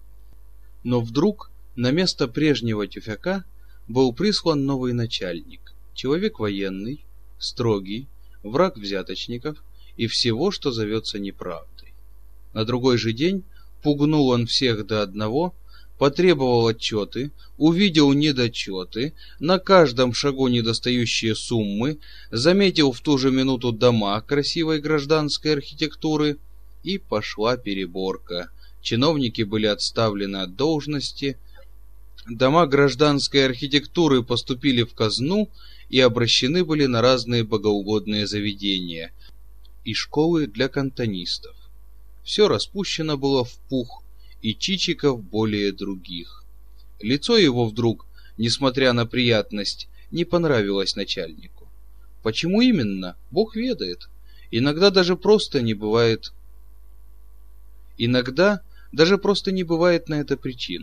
[SPEAKER 2] Но вдруг на место прежнего тюфяка был прислан новый начальник, человек военный, строгий, враг взяточников и всего, что зовется неправдой. На другой же день пугнул он всех до одного, потребовал отчеты, увидел недочеты, на каждом шагу недостающие суммы, заметил в ту же минуту дома красивой гражданской архитектуры, и пошла переборка. Чиновники были отставлены от должности, дома гражданской архитектуры поступили в казну и обращены были на разные богоугодные заведения и школы для кантонистов. Все распущено было в пух, и Чичиков более других. Лицо его вдруг, несмотря на приятность, не понравилось начальнику. Почему именно, Бог ведает. Иногда даже просто не бывает на это причин.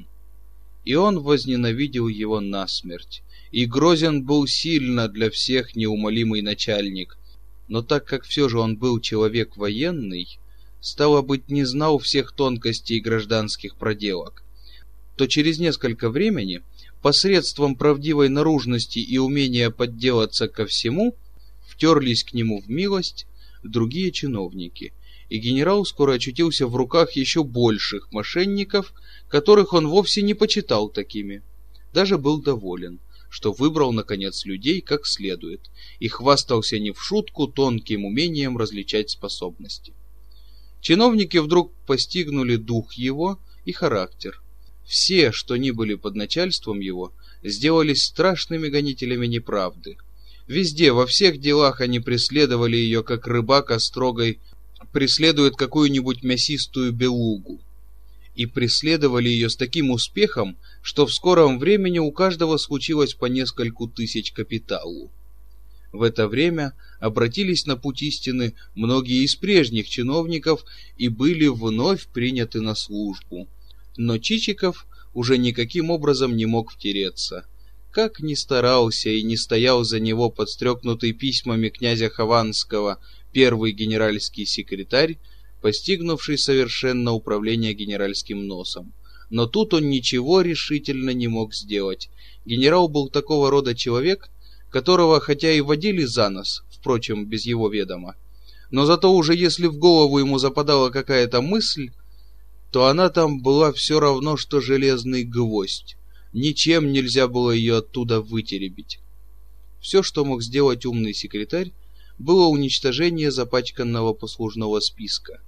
[SPEAKER 2] И он возненавидел его насмерть. И грозен был сильно для всех неумолимый начальник. Но так как все же он был человек военный, стало быть, не знал всех тонкостей гражданских проделок, то через несколько времени, посредством правдивой наружности и умения подделаться ко всему, втерлись к нему в милость другие чиновники, и генерал скоро очутился в руках еще больших мошенников, которых он вовсе не почитал такими. Даже был доволен, что выбрал, наконец, людей как следует, и хвастался не в шутку тонким умением различать способности. Чиновники вдруг постигнули дух его и характер. Все, что ни были под начальством его, сделались страшными гонителями неправды. Везде, во всех делах они преследовали ее, как рыбак острогой преследует какую-нибудь мясистую белугу. И преследовали ее с таким успехом, что в скором времени у каждого случилось по нескольку тысяч капиталу. В это время обратились на путь истины многие из прежних чиновников и были вновь приняты на службу. Но Чичиков уже никаким образом не мог втереться. Как ни старался и не стоял за него подстрекнутый письмами князя Хованского первый генеральский секретарь, постигнувший совершенно управление генеральским носом. Но тут он ничего решительно не мог сделать. Генерал был такого рода человек, которого хотя и водили за нос, впрочем, без его ведома, но зато уже если в голову ему западала какая-то мысль, то она там была все равно, что железный гвоздь. Ничем нельзя было ее оттуда вытеребить. Все, что мог сделать умный секретарь, было уничтожение запачканного послужного списка.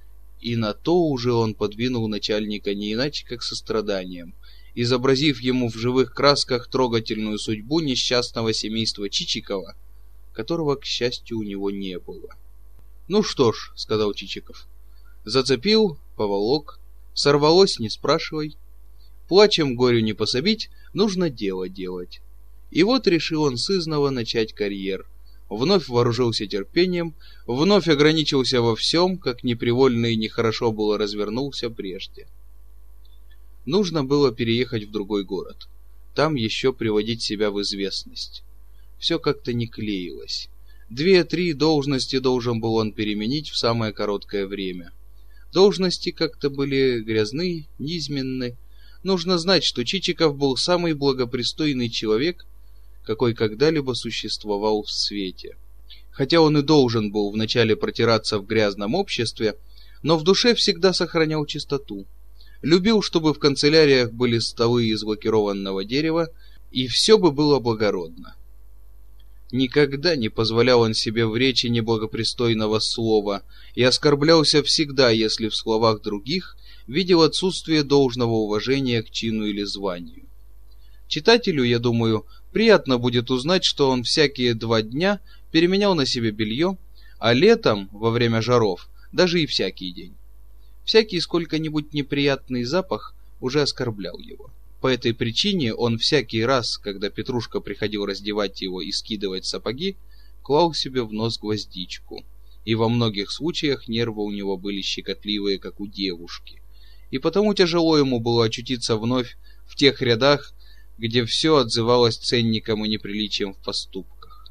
[SPEAKER 2] И на то уже он подвинул начальника не иначе, как состраданием, изобразив ему в живых красках трогательную судьбу несчастного семейства Чичикова, которого, к счастью, у него не было. «Ну что ж», — сказал Чичиков, — «зацепил, поволок, сорвалось, не спрашивай. Плачем горю не пособить, нужно дело делать». И вот решил он сызнова начать карьер. вновь вооружился терпением, вновь ограничился во всем, как непривольно и нехорошо было развернулся прежде. Нужно было переехать в другой город, там еще приводить себя в известность. Все как-то не клеилось. 2-3 должности должен был он переменить в самое короткое время. Должности как-то были грязны, низменны. Нужно знать, что Чичиков был самый благопристойный человек, какой когда-либо существовал в свете. Хотя он и должен был вначале протираться в грязном обществе, но в душе всегда сохранял чистоту. Любил, чтобы в канцеляриях были столы из лакированного дерева, и все бы было благородно. Никогда не позволял он себе в речи неблагопристойного слова и оскорблялся всегда, если в словах других видел отсутствие должного уважения к чину или званию. Читателю, я думаю, приятно будет узнать, что он всякие 2 дня переменял на себе белье, а летом, во время жаров, даже и всякий день. Всякий сколько-нибудь неприятный запах уже оскорблял его. По этой причине он всякий раз, когда Петрушка приходил раздевать его и скидывать сапоги, клал себе в нос гвоздичку. И во многих случаях нервы у него были щекотливые, как у девушки. И потому тяжело ему было очутиться вновь в тех рядах, где все отзывалось ценником и неприличием в поступках.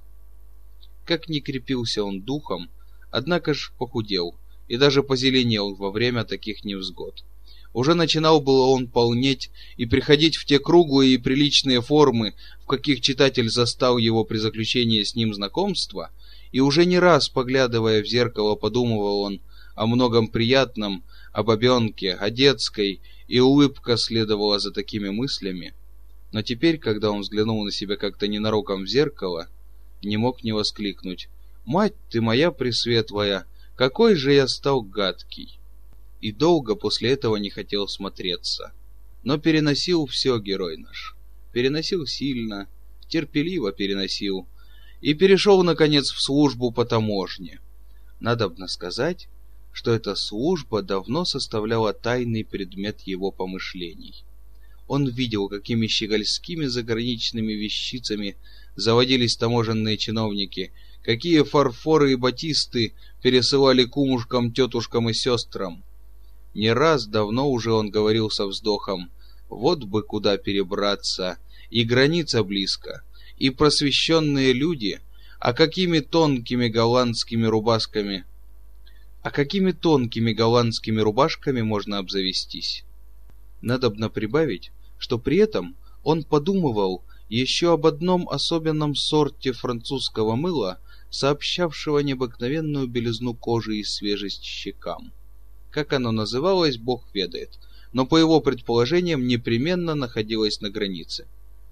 [SPEAKER 2] Как ни крепился он духом, однако ж похудел и даже позеленел во время таких невзгод. Уже начинал было он полнеть и приходить в те круглые и приличные формы, в каких читатель застал его при заключении с ним знакомства, и уже не раз, поглядывая в зеркало, подумывал он о многом приятном, о бабенке, о детской, и улыбка следовала за такими мыслями. Но теперь, когда он взглянул на себя как-то ненароком в зеркало, не мог не воскликнуть: «Мать ты моя пресветлая, какой же я стал гадкий!» И долго после этого не хотел смотреться. Но переносил все герой наш. Переносил сильно, терпеливо переносил. И перешел, наконец, в службу по таможне. Надобно сказать, что эта служба давно составляла тайный предмет его помышлений. Он видел, какими щегольскими заграничными вещицами заводились таможенные чиновники, какие фарфоры и батисты пересылали кумушкам, тетушкам и сестрам. Не раз давно уже он говорил со вздохом: вот бы куда перебраться, и граница близко, и просвещенные люди, а какими тонкими голландскими рубашками можно обзавестись. Надобно прибавить, что при этом он подумывал еще об одном особенном сорте французского мыла, сообщавшего необыкновенную белизну кожи и свежесть щекам. Как оно называлось, Бог ведает, но по его предположениям непременно находилось на границе.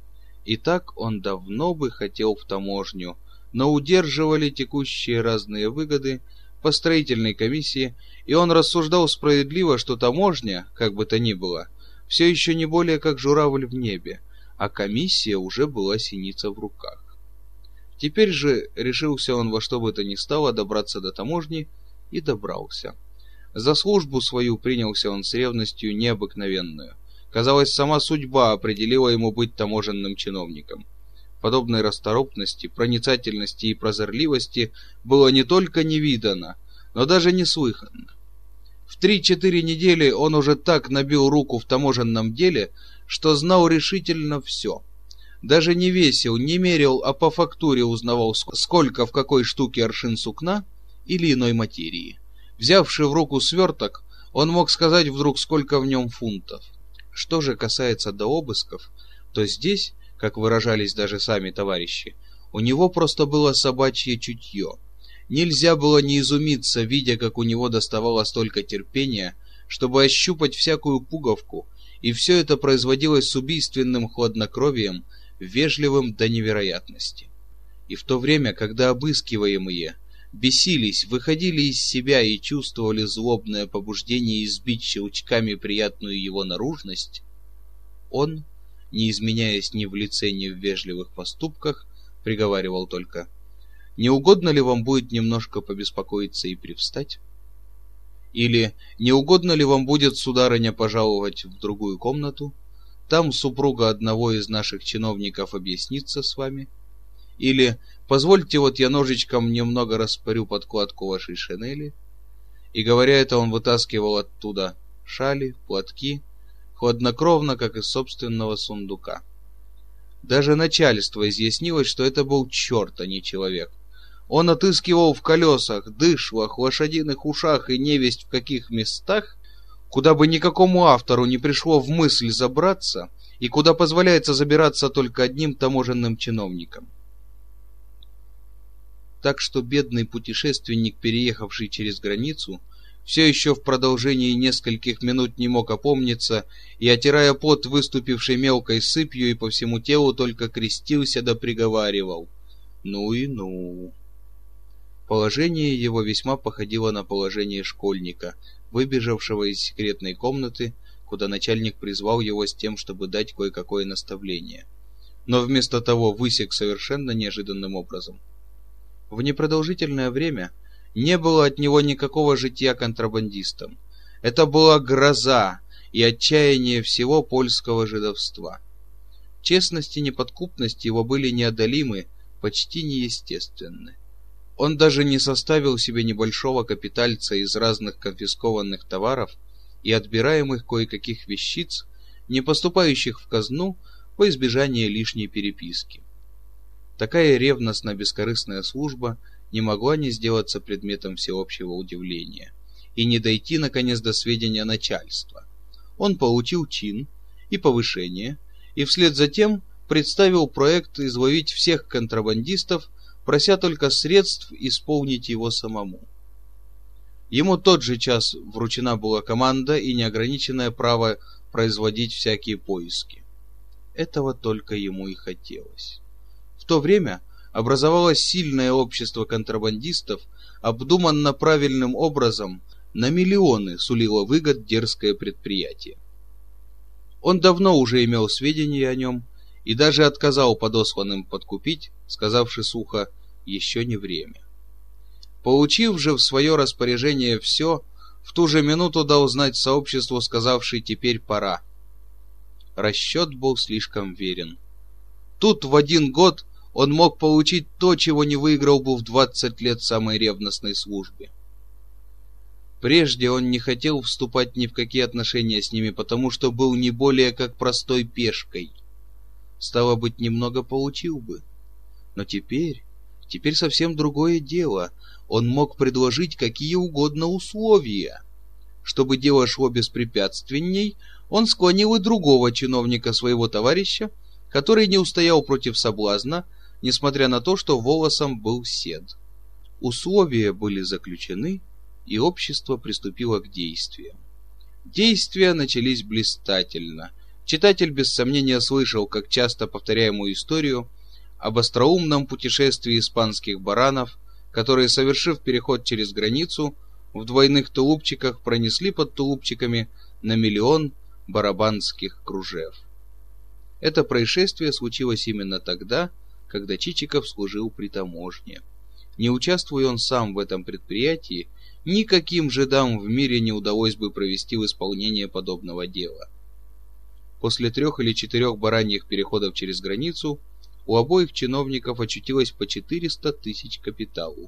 [SPEAKER 2] Итак, он давно бы хотел в таможню, но удерживали текущие разные выгоды по строительной комиссии, и он рассуждал справедливо, что таможня, как бы то ни было, все еще не более как журавль в небе, а комиссия уже была синица в руках. Теперь же решился он во что бы то ни стало добраться до таможни, и добрался. За службу свою принялся он с ревностью необыкновенную. Казалось, сама судьба определила ему быть таможенным чиновником. Подобной расторопности, проницательности и прозорливости было не только не видано, но даже не слыхано. В 3-4 недели он уже так набил руку в таможенном деле, что знал решительно все. Даже не весил, не мерил, а по фактуре узнавал, сколько в какой штуке аршин сукна или иной материи. Взявши в руку сверток, он мог сказать вдруг, сколько в нем фунтов. Что же касается до обысков, то здесь, как выражались даже сами товарищи, у него просто было собачье чутье. Нельзя было не изумиться, видя, как у него доставало столько терпения, чтобы ощупать всякую пуговку, и все это производилось с убийственным хладнокровием, вежливым до невероятности. И в то время, когда обыскиваемые бесились, выходили из себя и чувствовали злобное побуждение избить щелчками приятную его наружность, он, не изменяясь ни в лице, ни в вежливых поступках, приговаривал только: «Не угодно ли вам будет немножко побеспокоиться и привстать?» Или «Не угодно ли вам будет, сударыня, пожаловать в другую комнату? Там супруга одного из наших чиновников объяснится с вами». или «позвольте, вот я ножичком немного распорю подкладку вашей шинели». И говоря это, он вытаскивал оттуда шали, платки, хладнокровно, как из собственного сундука. Даже начальство изъяснилось, что это был черт, а не человек. Он отыскивал в колесах, дышлах, лошадиных ушах и невесть в каких местах, куда бы никакому автору не пришло в мысль забраться, и куда позволяется забираться только одним таможенным чиновникам. Так что бедный путешественник, переехавший через границу, все еще в продолжении нескольких минут не мог опомниться и, отирая пот, выступивший мелкой сыпью и по всему телу, только крестился да приговаривал: «Ну и ну». Положение его весьма походило на положение школьника, выбежавшего из секретной комнаты, куда начальник призвал его с тем, чтобы дать кое-какое наставление. Но вместо того высек совершенно неожиданным образом. В непродолжительное время не было от него никакого житья контрабандистом. Это была гроза и отчаяние всего польского жидовства. Честность и неподкупность его были неодолимы, почти неестественны. Он даже не составил себе небольшого капитальца из разных конфискованных товаров и отбираемых кое-каких вещиц, не поступающих в казну во избежание лишней переписки. Такая ревностно-бескорыстная служба не могла не сделаться предметом всеобщего удивления и не дойти, наконец, до сведения начальства. Он получил чин и повышение, и вслед за тем представил проект изловить всех контрабандистов, прося только средств исполнить его самому. Ему тот же час вручена была команда и неограниченное право производить всякие поиски. Этого только ему и хотелось. В то время образовалось сильное общество контрабандистов, обдуманно правильным образом, на миллионы сулило выгод дерзкое предприятие. Он давно уже имел сведения о нем и даже отказал подосланным подкупить, сказавши сухо: «Еще не время». Получив же в свое распоряжение все, в ту же минуту дал знать сообществу, сказавший: «Теперь пора». Расчет был слишком верен. Тут в 1 год он мог получить то, чего не выиграл бы в 20 лет самой ревностной службе. Прежде он не хотел вступать ни в какие отношения с ними, потому что был не более как простой пешкой. Стало быть, немного получил бы. Но теперь совсем другое дело. Он мог предложить какие угодно условия. Чтобы дело шло беспрепятственней, он склонил и другого чиновника, своего товарища, который не устоял против соблазна, несмотря на то, что волосом был сед. Условия были заключены, и общество приступило к действиям. Действия начались блистательно. Читатель без сомнения слышал, как часто повторяемую историю об остроумном путешествии испанских баранов, которые, совершив переход через границу, в двойных тулупчиках пронесли под тулупчиками на 1 миллион барабанских кружев. Это происшествие случилось именно тогда, когда Чичиков служил при таможне. Не участвуя он сам в этом предприятии, никаким жидам в мире не удалось бы провести в исполнение подобного дела. После 3 или 4 бараньих переходов через границу у обоих чиновников очутилось по 400 тысяч капиталу.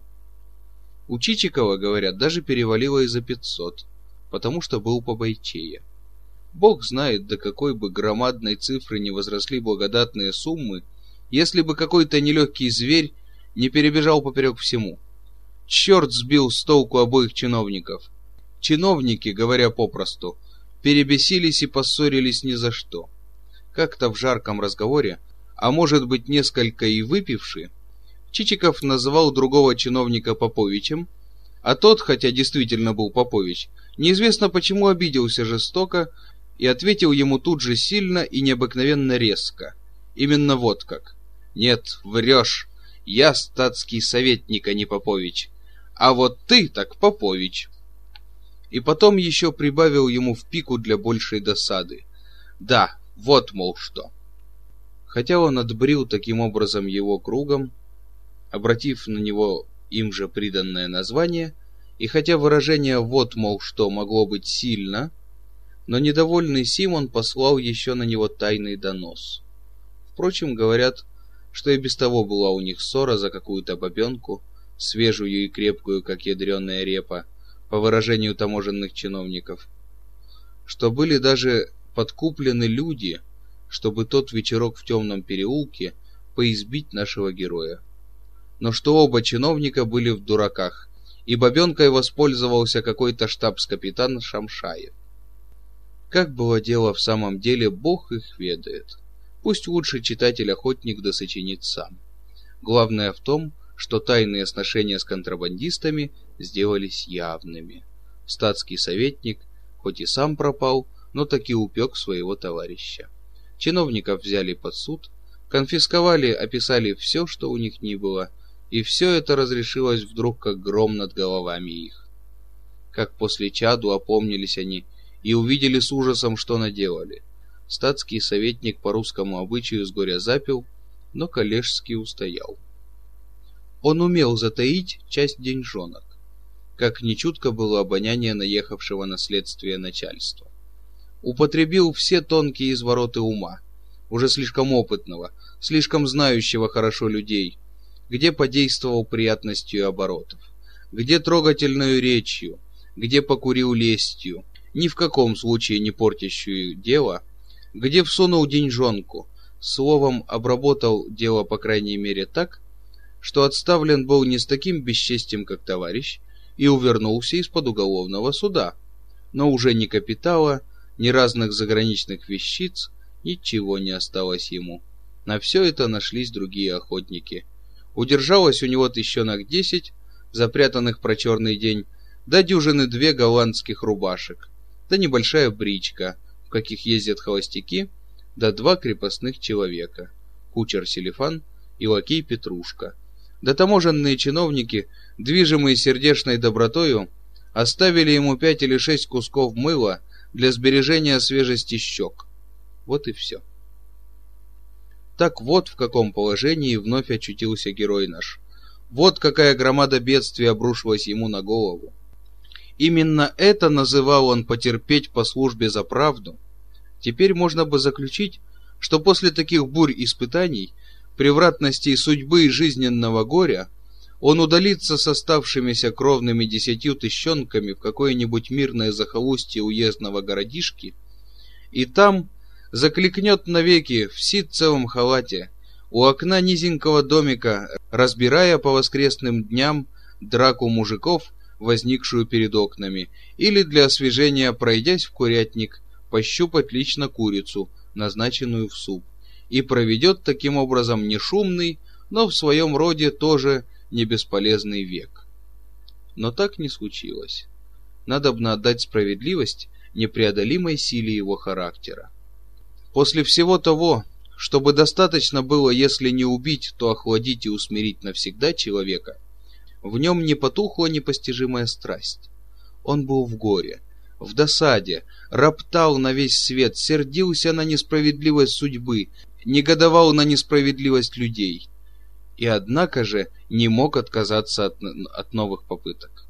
[SPEAKER 2] У Чичикова, говорят, даже перевалило и за 500, потому что был побойчее. Бог знает, до какой бы громадной цифры не возросли благодатные суммы, если бы какой-то нелегкий зверь не перебежал поперек всему. Черт сбил с толку обоих чиновников. Чиновники, говоря попросту, перебесились и поссорились ни за что. Как-то в жарком разговоре, а может быть несколько и выпивши, Чичиков называл другого чиновника Поповичем, а тот, хотя действительно был Попович, неизвестно почему обиделся жестоко и ответил ему тут же сильно и необыкновенно резко. Именно вот как: «Нет, врешь, я статский советник, а не Попович, а вот ты так Попович». И потом еще прибавил ему в пику для большей досады: «Да, вот, мол, что». Хотя он отбрил таким образом его кругом, обратив на него им же приданное название, и хотя выражение «вот, мол, что» могло быть сильно, но недовольный сим он послал еще на него тайный донос. Впрочем, говорят, что и без того была у них ссора за какую-то бабенку, свежую и крепкую, как ядреная репа, по выражению таможенных чиновников, что были даже подкуплены люди, чтобы тот вечерок в темном переулке поизбить нашего героя. Но что оба чиновника были в дураках, и бабенкой воспользовался какой-то штабс-капитан Шамшаев. Как было дело в самом деле, Бог их ведает. Пусть лучше читатель-охотник досочинит сам. Главное в том, что тайные сношения с контрабандистами сделались явными. Статский советник, хоть и сам пропал, но таки упек своего товарища. Чиновников взяли под суд, конфисковали, описали все, что у них ни было, и все это разрешилось вдруг, как гром над головами их. Как после чаду опомнились они и увидели с ужасом, что наделали. Статский советник по русскому обычаю с горя запил, но коллежский устоял. Он умел затаить часть деньжонок, как нечутко было обоняние наехавшего на следствие начальства. Употребил все тонкие извороты ума, уже слишком опытного, слишком знающего хорошо людей, где подействовал приятностью оборотов, где трогательной речью, где покурил лестью, ни в каком случае не портящую дело, где всунул деньжонку, словом, обработал дело по крайней мере так, что отставлен был не с таким бесчестием, как товарищ, и увернулся из-под уголовного суда, но уже ни капитала, ни разных заграничных вещиц, ничего не осталось ему. На все это нашлись другие охотники. Удержалось у него тыщенок 10, запрятанных про черный день, да дюжины 2 голландских рубашек, да небольшая бричка, в каких ездят холостяки, да 2 крепостных человека, кучер Селифан и лакей Петрушка. Да таможенные чиновники, движимые сердечной добротою, оставили ему 5 или 6 кусков мыла для сбережения свежести щек. Вот и все. Так вот в каком положении вновь очутился герой наш. Вот какая громада бедствия обрушилась ему на голову. Именно это называл он потерпеть по службе за правду. Теперь можно бы заключить, что после таких бурь испытаний, превратностей судьбы и жизненного горя, он удалится с оставшимися кровными 10 тыщенками в какое-нибудь мирное захолустье уездного городишки, и там закликнет навеки в ситцевом халате у окна низенького домика, разбирая по воскресным дням драку мужиков, возникшую перед окнами, или для освежения, пройдясь в курятник, пощупать лично курицу, назначенную в суп, и проведет таким образом не шумный, но в своем роде тоже не бесполезный век. Но так не случилось. Надобно отдать справедливость непреодолимой силе его характера. После всего того, чтобы достаточно было, если не убить, то охладить и усмирить навсегда человека, в нем не потухла непостижимая страсть. Он был в горе, в досаде, роптал на весь свет, сердился на несправедливость судьбы, негодовал на несправедливость людей. И однако же не мог отказаться от новых попыток.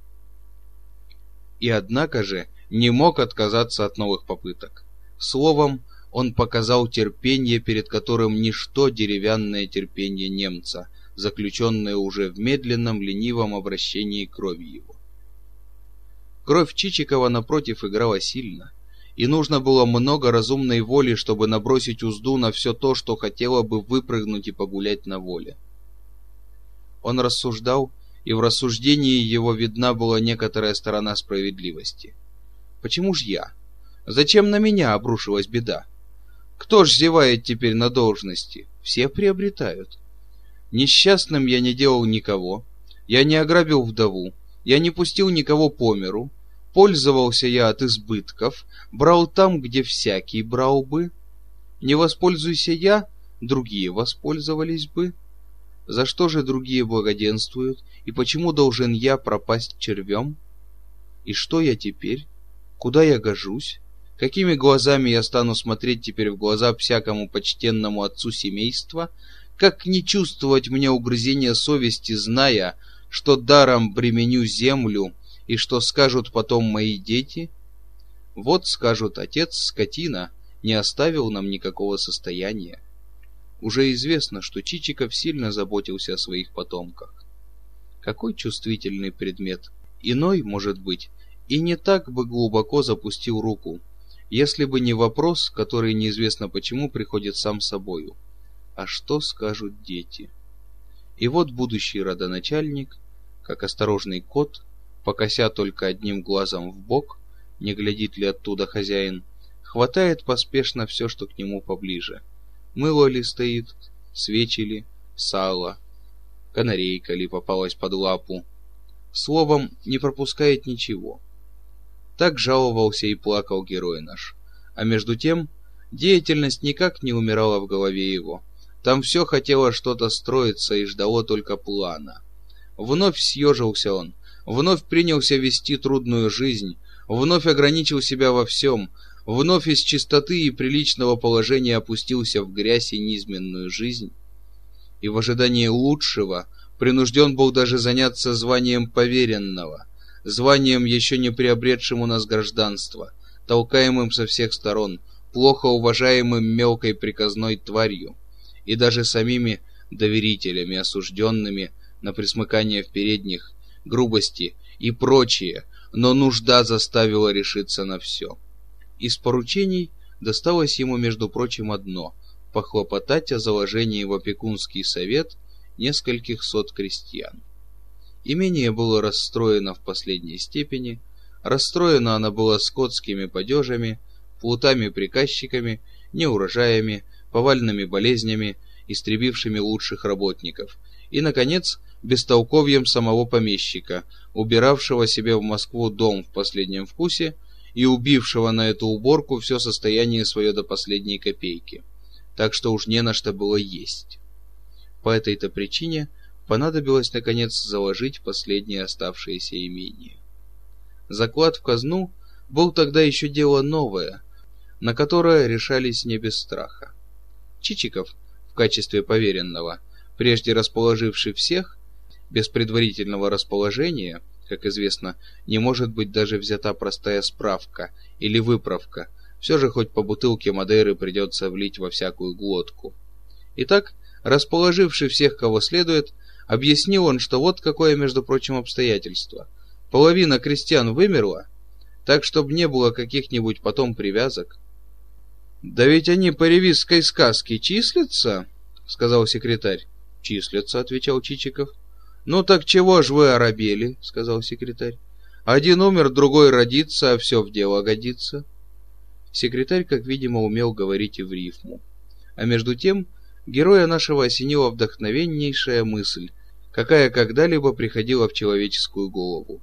[SPEAKER 2] Словом, он показал терпение, перед которым ничто деревянное терпение немца, заключенное уже в медленном, ленивом обращении крови его. Кровь Чичикова, напротив, играла сильно, и нужно было много разумной воли, чтобы набросить узду на все то, что хотело бы выпрыгнуть и погулять на воле. Он рассуждал, и в рассуждении его видна была некоторая сторона справедливости. Почему ж я? Зачем на меня обрушилась беда? Кто ж зевает теперь на должности? Все приобретают. Несчастным я не делал никого, я не ограбил вдову, я не пустил никого по миру, пользовался я от избытков, брал там, где всякий брал бы. Не воспользуйся я, другие воспользовались бы. За что же другие благоденствуют, и почему должен я пропасть червем? И что я теперь? Куда я гожусь? Какими глазами я стану смотреть теперь в глаза всякому почтенному отцу семейства? Как не чувствовать мне угрызения совести, зная, что даром бременю землю, и что скажут потом мои дети? Вот скажут: отец, скотина, не оставил нам никакого состояния. Уже известно, что Чичиков сильно заботился о своих потомках. Какой чувствительный предмет! Иной, может быть, и не так бы глубоко запустил руку, если бы не вопрос, который неизвестно почему приходит сам собою. А что скажут дети? И вот будущий родоначальник, как осторожный кот, покося только одним глазом вбок, не глядит ли оттуда хозяин, хватает поспешно все, что к нему поближе. Мыло ли стоит, свечи ли, сало, канарейка ли попалась под лапу. Словом, не пропускает ничего. Так жаловался и плакал герой наш. А между тем, деятельность никак не умирала в голове его. Там все хотело что-то строиться и ждало только плана. Вновь съежился он, вновь принялся вести трудную жизнь, вновь ограничил себя во всем, вновь из чистоты и приличного положения опустился в грязь и низменную жизнь. И в ожидании лучшего принужден был даже заняться званием поверенного, званием, еще не приобретшим у нас гражданство, толкаемым со всех сторон, плохо уважаемым мелкой приказной тварью, и даже самими доверителями, осужденными на присмыкание в передних, грубости и прочее, но нужда заставила решиться на все. Из поручений досталось ему, между прочим, одно — похлопотать о заложении в опекунский совет нескольких сот крестьян. Имение было расстроено в последней степени, расстроено оно было скотскими падежами, плутами-приказчиками, неурожаями, повальными болезнями, истребившими лучших работников, и, наконец, бестолковьем самого помещика, убиравшего себе в Москву дом в последнем вкусе и убившего на эту уборку все состояние свое до последней копейки, так что уж не на что было есть. По этой-то причине понадобилось, наконец, заложить последнее оставшееся имение. Заклад в казну был тогда еще дело новое, на которое решались не без страха. Чичиков, в качестве поверенного, прежде расположивший всех, без предварительного расположения, как известно, не может быть даже взята простая справка или выправка, все же хоть по бутылке Мадеры придется влить во всякую глотку. Итак, расположивший всех, кого следует, объяснил он, что вот какое, между прочим, обстоятельство. Половина крестьян вымерла, так, чтобы не было каких-нибудь потом привязок. «Да ведь они по ревизской сказке числятся?» — сказал секретарь. «Числятся», — отвечал Чичиков. «Ну так чего ж вы оробели?» — сказал секретарь. «Один умер, другой родится, а все в дело годится». Секретарь, как видимо, умел говорить и в рифму. А между тем, героя нашего осенила вдохновеннейшая мысль, какая когда-либо приходила в человеческую голову.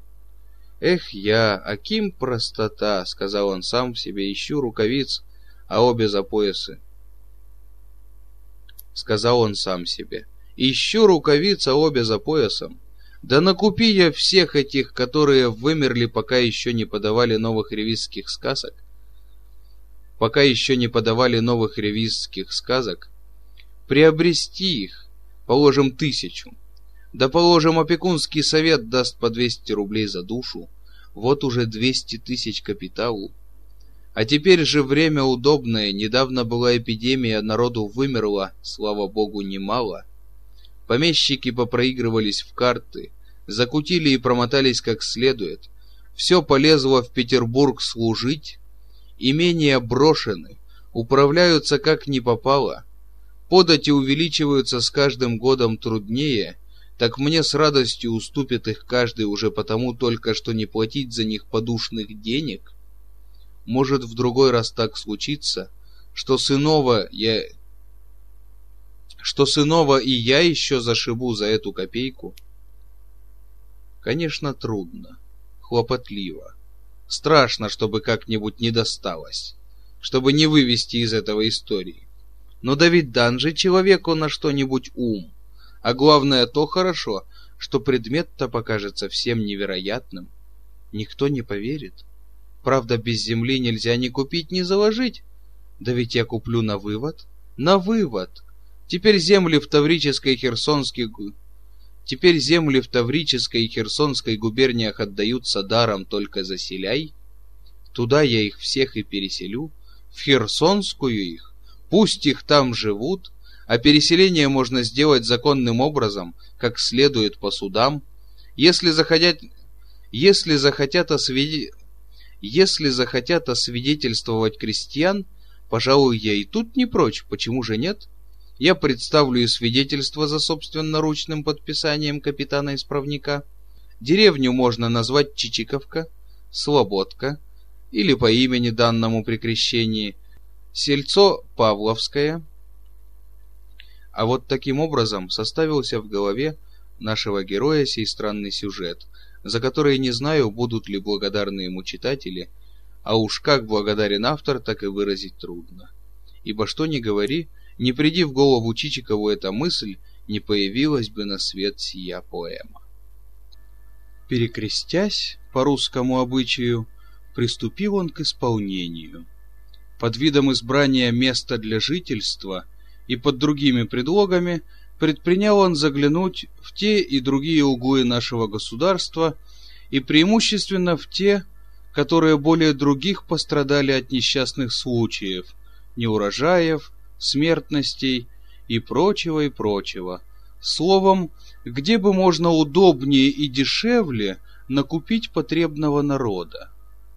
[SPEAKER 2] «Эх я, аким простота!» — сказал он сам себе, ищу рукавиц, а обе за поясы. Сказал он сам себе. Ищу рукавиц, а обе за поясом. Да накупи я всех этих, которые вымерли, пока еще не подавали новых ревизских сказок. Пока еще не подавали новых ревизских сказок. Приобрести их, положим, 1000. Да положим, опекунский совет даст по 200 рублей за душу. Вот уже 200 000 капиталу. А теперь же время удобное, недавно была эпидемия, народу вымерло, слава богу, немало. Помещики попроигрывались в карты, закутили и промотались как следует. Все полезло в Петербург служить. Имения брошены, управляются как ни попало. Подати увеличиваются с каждым годом труднее, так мне с радостью уступит их каждый уже потому только, что не платить за них подушных денег. Может, в другой раз так случится, что сынова и я еще зашибу за эту копейку. Конечно, трудно, хлопотливо. Страшно, чтобы как-нибудь не досталось, чтобы не вывести из этого истории. Но да ведь дан же человеку на что-нибудь ум. А главное, то хорошо, что предмет-то покажется всем невероятным. Никто не поверит. Правда, без земли нельзя ни купить, ни заложить. Да ведь я куплю на вывод. На вывод. Теперь земли в Таврической и Херсонской губерниях отдаются даром, только заселяй. Туда я их всех и переселю. В Херсонскую их. Пусть их там живут. а переселение можно сделать законным образом, как следует по судам. Если захотят освидетельствовать крестьян, пожалуй, я и тут не прочь, почему же нет? Я представлю и свидетельство за собственноручным подписанием капитана-исправника. Деревню можно назвать Чичиковка, Слободка, или по имени данному при крещении, сельцо Павловское. А вот таким образом составился в голове нашего героя сей странный сюжет, за который не знаю, будут ли благодарны ему читатели, а уж как благодарен автор, так и выразить трудно. Ибо что ни говори, не приди в голову Чичикову эта мысль, не появилась бы на свет сия поэма. Перекрестясь по русскому обычаю, приступил он к исполнению. Под видом избрания места для жительства и под другими предлогами предпринял он заглянуть в те и другие углы нашего государства, и преимущественно в те, которые более других пострадали от несчастных случаев, неурожаев, смертностей и прочего. Словом, где бы можно удобнее и дешевле накупить потребного народа.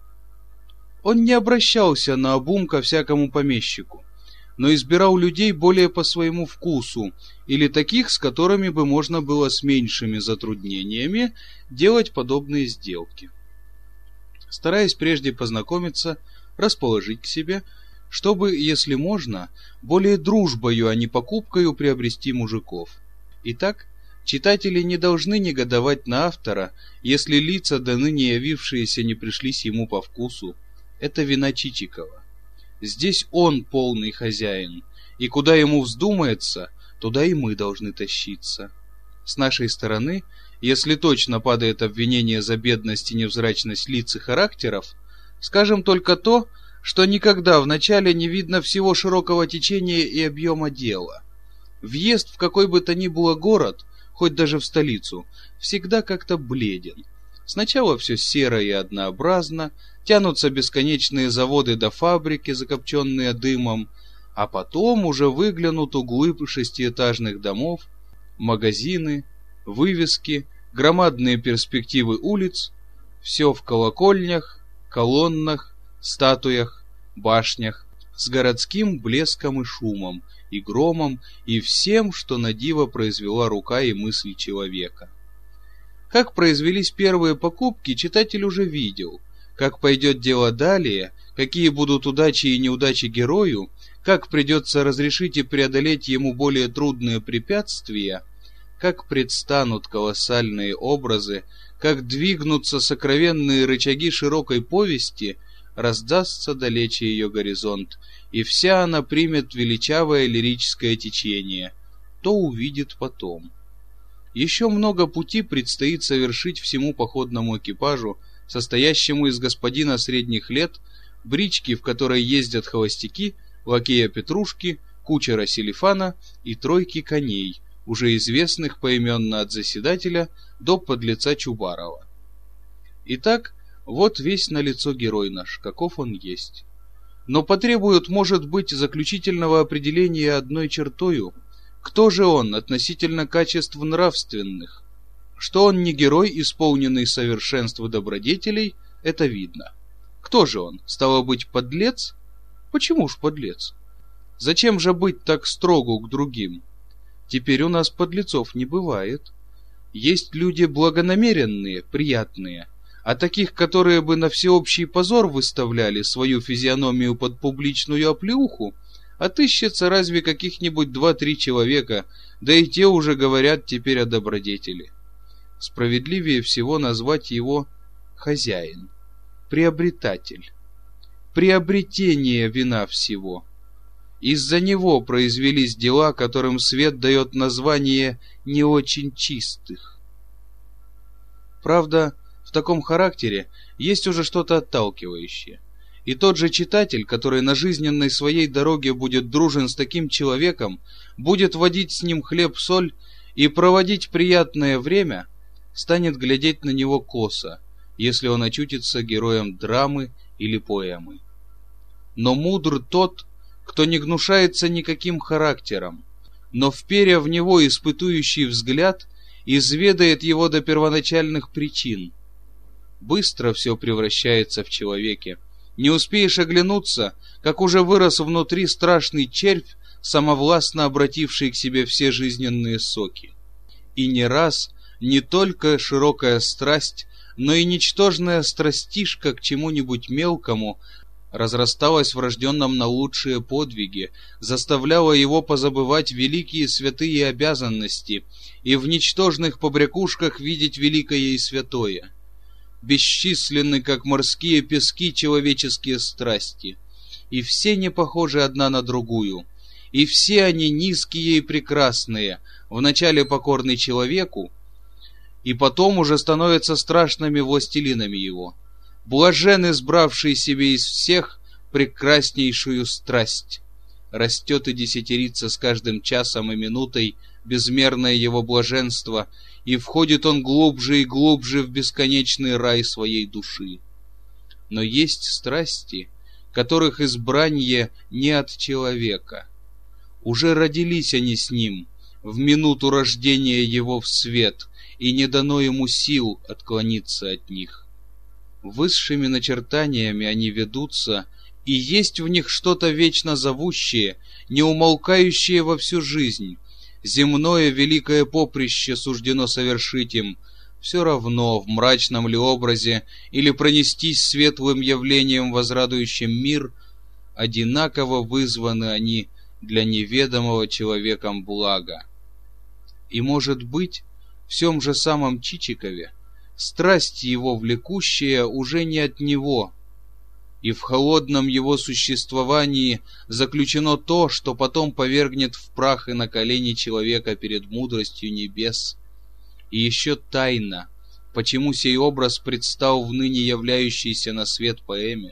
[SPEAKER 2] Он не обращался наобум ко всякому помещику, но избирал людей более по своему вкусу или таких, с которыми бы можно было с меньшими затруднениями делать подобные сделки. Стараясь прежде познакомиться, расположить к себе, чтобы, если можно, более дружбою, а не покупкою приобрести мужиков. Итак, читатели не должны негодовать на автора, если лица, до ныне явившиеся, не пришлись ему по вкусу. Это вина Чичикова. Здесь он полный хозяин, и куда ему вздумается, туда и мы должны тащиться. С нашей стороны, если точно падает обвинение за бедность и невзрачность лиц и характеров, скажем только то, что никогда вначале не видно всего широкого течения и объема дела. Въезд в какой бы то ни было город, хоть даже в столицу, всегда как-то бледен. Сначала все серо и однообразно, тянутся бесконечные заводы до фабрики, закопченные дымом, а потом уже выглянут углы шестиэтажных домов, магазины, вывески, громадные перспективы улиц, все в колокольнях, колоннах, статуях, башнях, с городским блеском и шумом, и громом, и всем, что на диво произвела рука и мысль человека. Как произвелись первые покупки, читатель уже видел. Как пойдет дело далее, какие будут удачи и неудачи герою, как придется разрешить и преодолеть ему более трудные препятствия, как предстанут колоссальные образы, как двигнутся сокровенные рычаги широкой повести, раздастся далече ее горизонт, и вся она примет величавое лирическое течение, то увидит потом. Еще много пути предстоит совершить всему походному экипажу, состоящему из господина средних лет, брички, в которой ездят холостяки, лакея Петрушки, кучера Селифана и тройки коней, уже известных поименно от заседателя до подлеца Чубарова. Итак, вот весь налицо герой наш, каков он есть. Но потребует, может быть, заключительного определения одной чертою. Кто же он относительно качеств нравственных? Что он не герой, исполненный совершенств и добродетелей, это видно. Кто же он? Стало быть, подлец? Почему ж подлец? Зачем же быть так строгу к другим? Теперь у нас подлецов не бывает. Есть люди благонамеренные, приятные, а таких, которые бы на всеобщий позор выставляли свою физиономию под публичную оплеуху, отыщется разве каких-нибудь 2-3 человека, да и те уже говорят теперь о добродетели. Справедливее всего назвать его хозяин, приобретатель. Приобретение вина всего. Из-за него произвелись дела, которым свет дает название не очень чистых. Правда, в таком характере есть уже что-то отталкивающее. И тот же читатель, который на жизненной своей дороге будет дружен с таким человеком, будет водить с ним хлеб-соль и проводить приятное время, станет глядеть на него косо, если он очутится героем драмы или поэмы. Но мудр тот, кто не гнушается никаким характером, но, вперя в него испытующий взгляд, изведает его до первоначальных причин. Быстро все превращается в человеке. Не успеешь оглянуться, как уже вырос внутри страшный червь, самовластно обративший к себе все жизненные соки. И не раз не только широкая страсть, но и ничтожная страстишка к чему-нибудь мелкому разрасталась в рожденном на лучшие подвиги, заставляла его позабывать великие святые обязанности и в ничтожных побрякушках видеть великое и святое. Бесчисленны, как морские пески, человеческие страсти, и все не похожи одна на другую, и все они низкие и прекрасные, вначале покорны человеку, и потом уже становятся страшными властелинами его. Блажен, избравший себе из всех прекраснейшую страсть. Растет и десятерится с каждым часом и минутой безмерное его блаженство, и входит он глубже и глубже в бесконечный рай своей души. Но есть страсти, которых избрание не от человека. Уже родились они с ним в минуту рождения его в свет, и не дано ему сил отклониться от них. Высшими начертаниями они ведутся, и есть в них что-то вечно зовущее, неумолкающее во всю жизнь. Земное великое поприще суждено совершить им, все равно, в мрачном ли образе, или пронестись светлым явлением, возрадующим мир, одинаково вызваны они для неведомого человеком блага. И, может быть, в сем же самом Чичикове страсть его влекущая уже не от него, и в холодном его существовании заключено то, что потом повергнет в прах и на колени человека перед мудростью небес. И еще тайна, почему сей образ предстал в ныне являющейся на свет поэме.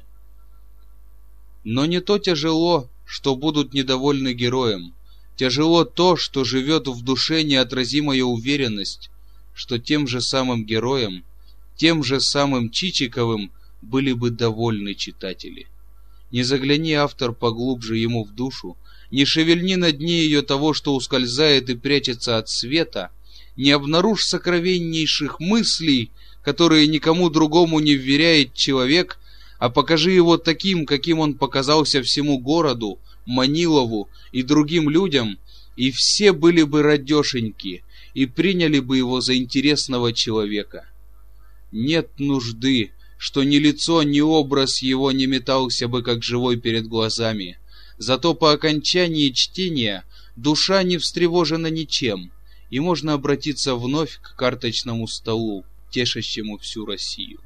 [SPEAKER 2] Но не то тяжело, что будут недовольны героем, тяжело то, что живет в душе неотразимая уверенность, что тем же самым героем, тем же самым Чичиковым были бы довольны читатели. Не загляни, автор, поглубже ему в душу, не шевельни на дне ее того, что ускользает и прячется от света, не обнаружь сокровеннейших мыслей, которые никому другому не вверяет человек, а покажи его таким, каким он показался всему городу, Манилову и другим людям, и все были бы радешеньки и приняли бы его за интересного человека. Нет нужды, что ни лицо, ни образ его не метался бы как живой перед глазами. Зато по окончании чтения душа не встревожена ничем, и можно обратиться вновь к карточному столу, тешащему всю Россию.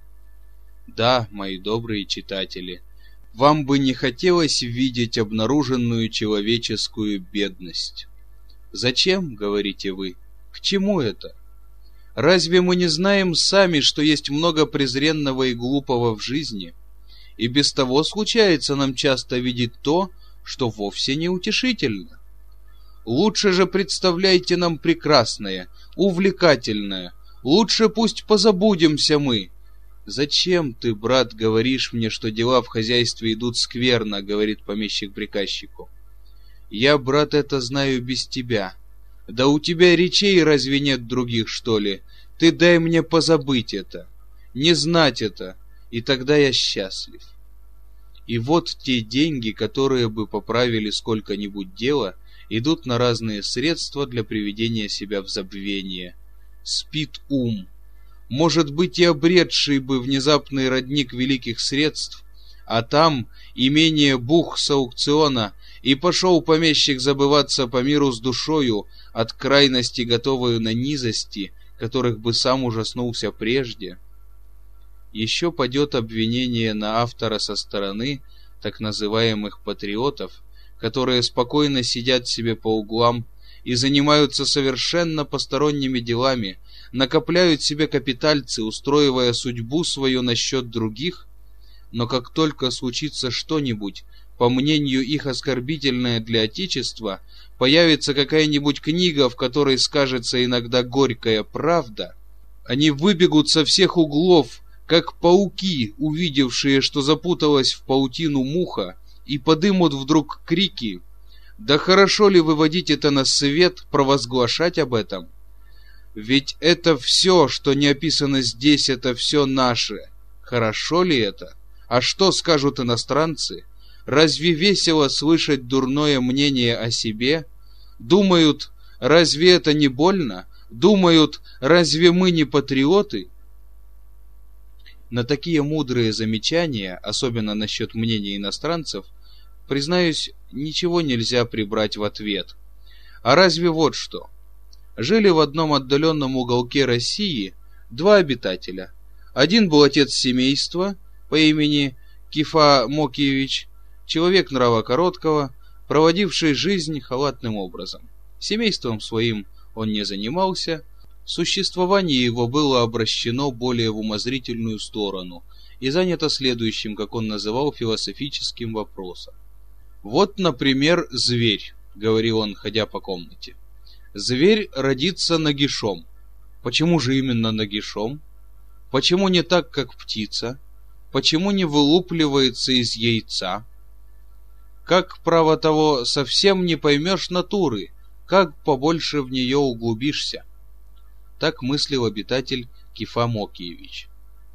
[SPEAKER 2] Да, мои добрые читатели, вам бы не хотелось видеть обнаруженную человеческую бедность. Зачем, говорите вы, к чему это? Разве мы не знаем сами, что есть много презренного и глупого в жизни? И без того случается нам часто видеть то, что вовсе не утешительно. Лучше же представляйте нам прекрасное, увлекательное, лучше пусть позабудемся мы. «Зачем ты, брат, говоришь мне, что дела в хозяйстве идут скверно?» — говорит помещик приказчику. «Я, брат, это знаю без тебя. Да у тебя речей разве нет других, что ли? Ты дай мне позабыть это, не знать это, и тогда я счастлив». И вот те деньги, которые бы поправили сколько-нибудь дело, идут на разные средства для приведения себя в забвение. Спит ум. Может быть, и обретший бы внезапный родник великих средств, а там имение бух с аукциона, и пошел помещик забываться по миру с душою, от крайности готовою на низости, которых бы сам ужаснулся прежде. Еще падет обвинение на автора со стороны так называемых патриотов, которые спокойно сидят себе по углам и занимаются совершенно посторонними делами, накопляют себе капитальцы, устроивая судьбу свою насчет других, но как только случится что-нибудь, по мнению их оскорбительное для Отечества, появится какая-нибудь книга, в которой скажется иногда горькая правда, они выбегут со всех углов, как пауки, увидевшие, что запуталась в паутину муха, и подымут вдруг крики: Да хорошо ли выводить это на свет, провозглашать об этом? Ведь это все, что не описано здесь, это все наше. Хорошо ли это? А что скажут иностранцы? Разве весело слышать дурное мнение о себе? Думают, разве это не больно? Думают, разве мы не патриоты? На такие мудрые замечания, особенно насчет мнения иностранцев, признаюсь, ничего нельзя прибрать в ответ. А разве вот что? Жили в одном отдаленном уголке России два обитателя. Один был отец семейства по имени Кифа Мокиевич, человек нрава короткого, проводивший жизнь халатным образом. Семейством своим он не занимался, существование его было обращено более в умозрительную сторону и занято следующим, как он называл, философическим вопросом. «Вот, например, зверь», — говорил он, ходя по комнате. «Зверь родится нагишом. Почему же именно нагишом? Почему не так, как птица? Почему не вылупливается из яйца? Как, право того, совсем не поймешь натуры, как побольше в нее углубишься?» Так мыслил обитатель Кифа Мокиевич.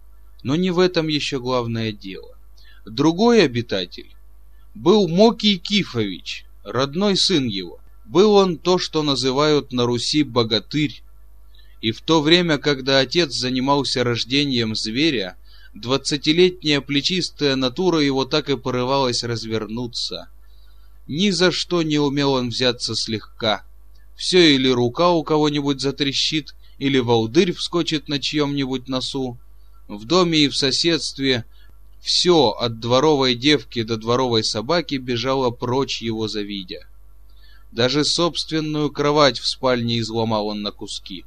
[SPEAKER 2] Но не в этом еще главное дело. Другой обитатель был Мокий Кифович, родной сын его. Был он то, что называют на Руси богатырь. И в то время, когда отец занимался рождением зверя, 20-летняя плечистая натура его так и порывалась развернуться. Ни за что не умел он взяться слегка. Все или рука у кого-нибудь затрещит, или волдырь вскочит на чьем-нибудь носу. В доме и в соседстве все, от дворовой девки до дворовой собаки, бежало прочь его завидя. Даже собственную кровать в спальне изломал он на куски.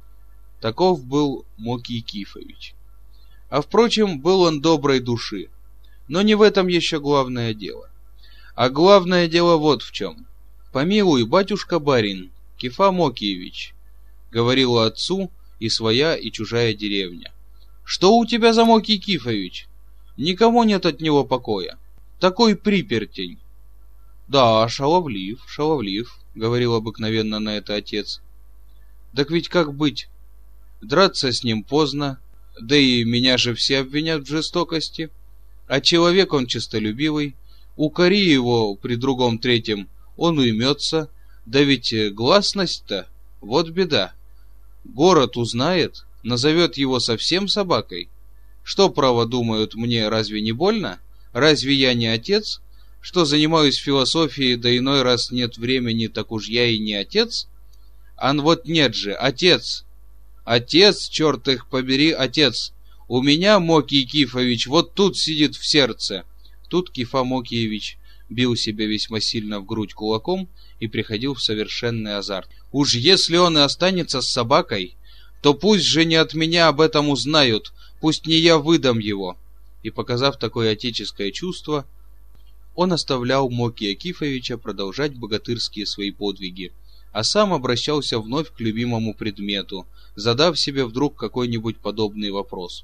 [SPEAKER 2] Таков был Мокий Кифович. А впрочем, был он доброй души. Но не в этом еще главное дело. А главное дело вот в чем. «Помилуй, батюшка-барин, Кифа Мокиевич», — говорила отцу и своя, и чужая деревня. «Что у тебя за Мокий Кифович? Никому нет от него покоя. Такой припертень». «Да, шаловлив, — говорил обыкновенно на это отец. «Так ведь как быть? Драться с ним поздно, да и меня же все обвинят в жестокости. А человек он честолюбивый, укори его при другом третьем, он уймется, да ведь гласность-то, вот беда. Город узнает, назовет его совсем собакой. Что, право, думают, мне разве не больно? Разве я не отец? Что занимаюсь философией, да иной раз нет времени, так уж я и не отец? Ан вот нет же, отец! Отец, черт их побери, отец! У меня, Мокий Кифович, вот тут сидит в сердце». Тут Кифа Мокиевич бил себя весьма сильно в грудь кулаком и приходил в совершенный азарт. «Уж если он и останется с собакой, то пусть же не от меня об этом узнают, пусть не я выдам его». И, показав такое отеческое чувство, он оставлял Мокия Кифовича продолжать богатырские свои подвиги, а сам обращался вновь к любимому предмету, задав себе вдруг какой-нибудь подобный вопрос.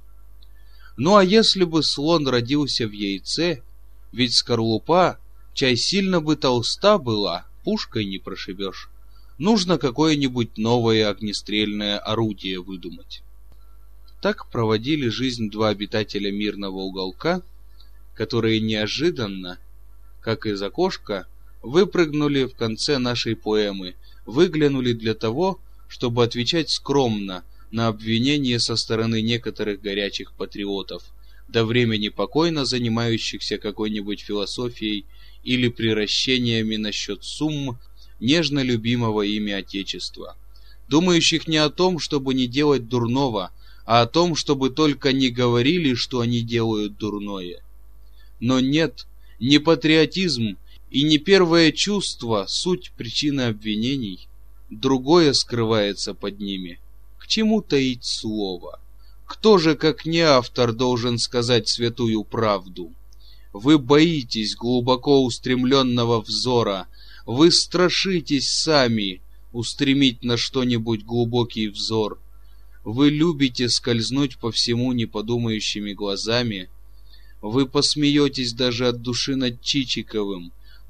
[SPEAKER 2] Ну а если бы слон родился в яйце, ведь скорлупа, чай сильно бы толста была, пушкой не прошибешь. Нужно какое-нибудь новое огнестрельное орудие выдумать. Так проводили жизнь два обитателя мирного уголка, которые неожиданно, как из окошка, выпрыгнули в конце нашей поэмы, выглянули для того, чтобы отвечать скромно на обвинения со стороны некоторых горячих патриотов, до времени покойно занимающихся какой-нибудь философией или приращениями насчет сумм нежно любимого ими Отечества, думающих не о том, чтобы не делать дурного, а о том, чтобы только не говорили, что они делают дурное. Но нет, не патриотизм и не первое чувство суть причины обвинений, другое скрывается под ними. К чему таить слово? Кто же, как не автор, должен сказать святую правду? Вы боитесь глубоко устремленного взора, вы страшитесь сами устремить на что-нибудь глубокий взор. Вы любите скользнуть по всему неподумающими глазами. Вы посмеетесь даже от души над Чичиковым,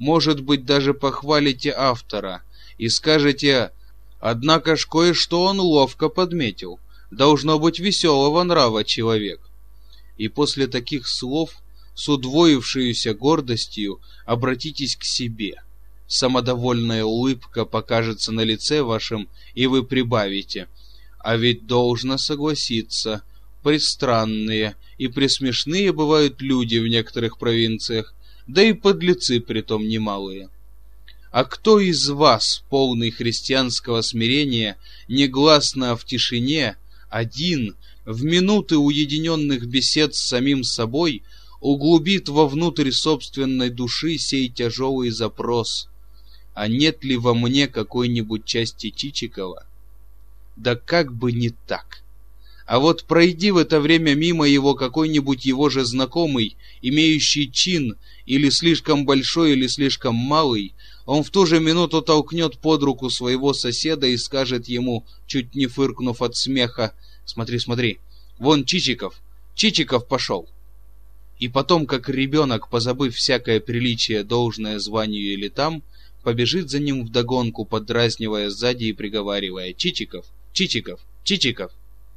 [SPEAKER 2] может быть, даже похвалите автора и скажете: «Однако ж кое-что он ловко подметил. Должно быть веселого нрава человек». И после таких слов с удвоившейся гордостью обратитесь к себе. Самодовольная улыбка покажется на лице вашем, и вы прибавите: «А ведь должно согласиться, пристранные и пресмешные бывают люди в некоторых провинциях, да и подлецы притом немалые. А кто из вас, полный христианского смирения, негласно в тишине, один, в минуты уединенных бесед с самим собой, углубит вовнутрь собственной души сей тяжелый запрос: а нет ли во мне какой-нибудь части Чичикова? Да как бы не так. А вот пройди в это время мимо его какой-нибудь его же знакомый, имеющий чин, или слишком большой, или слишком малый, он в ту же минуту толкнет под руку своего соседа и скажет ему, чуть не фыркнув от смеха: «Смотри, смотри, вон Чичиков пошел». И потом, как ребенок, позабыв всякое приличие, должное званию или там, побежит за ним вдогонку, поддразнивая сзади и приговаривая: «Чичиков, Чичиков, Чичиков».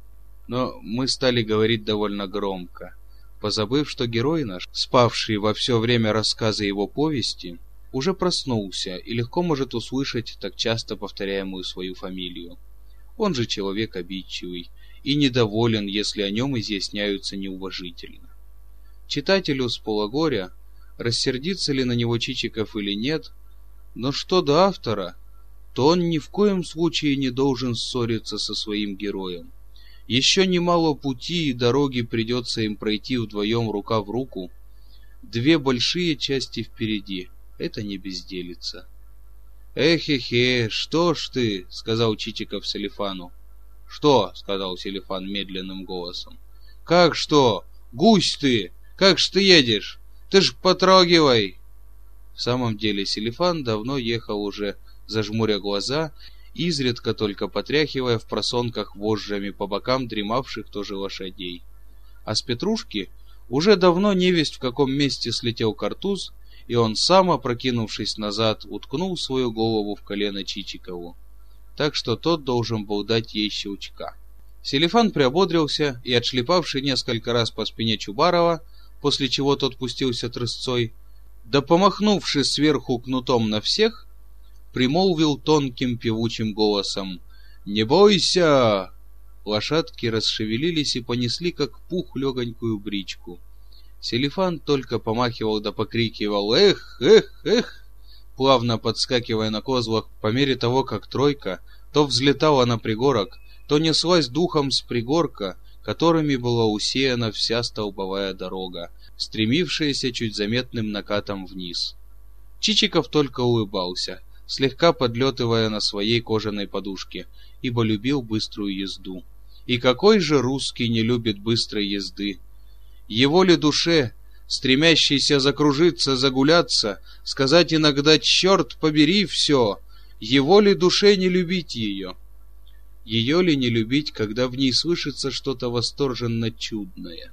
[SPEAKER 2] Но мы стали говорить довольно громко, позабыв, что герой наш, спавший во все время рассказа его повести, уже проснулся и легко может услышать так часто повторяемую свою фамилию. Он же человек обидчивый и недоволен, если о нем изъясняются неуважительно. Читателю с полугоря, рассердится ли на него Чичиков или нет, но что до автора, то он ни в коем случае не должен ссориться со своим героем. Еще немало пути и дороги придется им пройти вдвоем рука в руку. Две большие части впереди — это не безделица. «Эхе-хе, что ж ты?» — сказал Чичиков Селифану. «Что?» — сказал Селифан медленным голосом. «Как что? Гусь ты! Как ж ты едешь? Ты ж потрогивай!» В самом деле Селифан давно ехал уже, зажмуря глаза, изредка только потряхивая в просонках вожжами по бокам дремавших тоже лошадей. А с Петрушки уже давно невесть в каком месте слетел картуз, и он сам, опрокинувшись назад, уткнул свою голову в колено Чичикову, так что тот должен был дать ей щелчка. Селифан приободрился и, отшлепавший несколько раз по спине Чубарова, после чего тот пустился трусцой, да помахнувши сверху кнутом на всех, примолвил тонким певучим голосом: «Не бойся!» Лошадки расшевелились и понесли, как пух, легонькую бричку. Селифан только помахивал да покрикивал: «Эх, эх, эх!», плавно подскакивая на козлах по мере того, как тройка то взлетала на пригорок, то неслась духом с пригорка, которыми была усеяна вся столбовая дорога, стремившаяся чуть заметным накатом вниз. Чичиков только улыбался, слегка подлетывая на своей кожаной подушке, ибо любил быструю езду. И какой же русский не любит быстрой езды? Его ли душе, стремящейся закружиться, загуляться, сказать иногда «черт побери все», его ли душе не любить ее? Ее ли не любить, когда в ней слышится что-то восторженно чудное?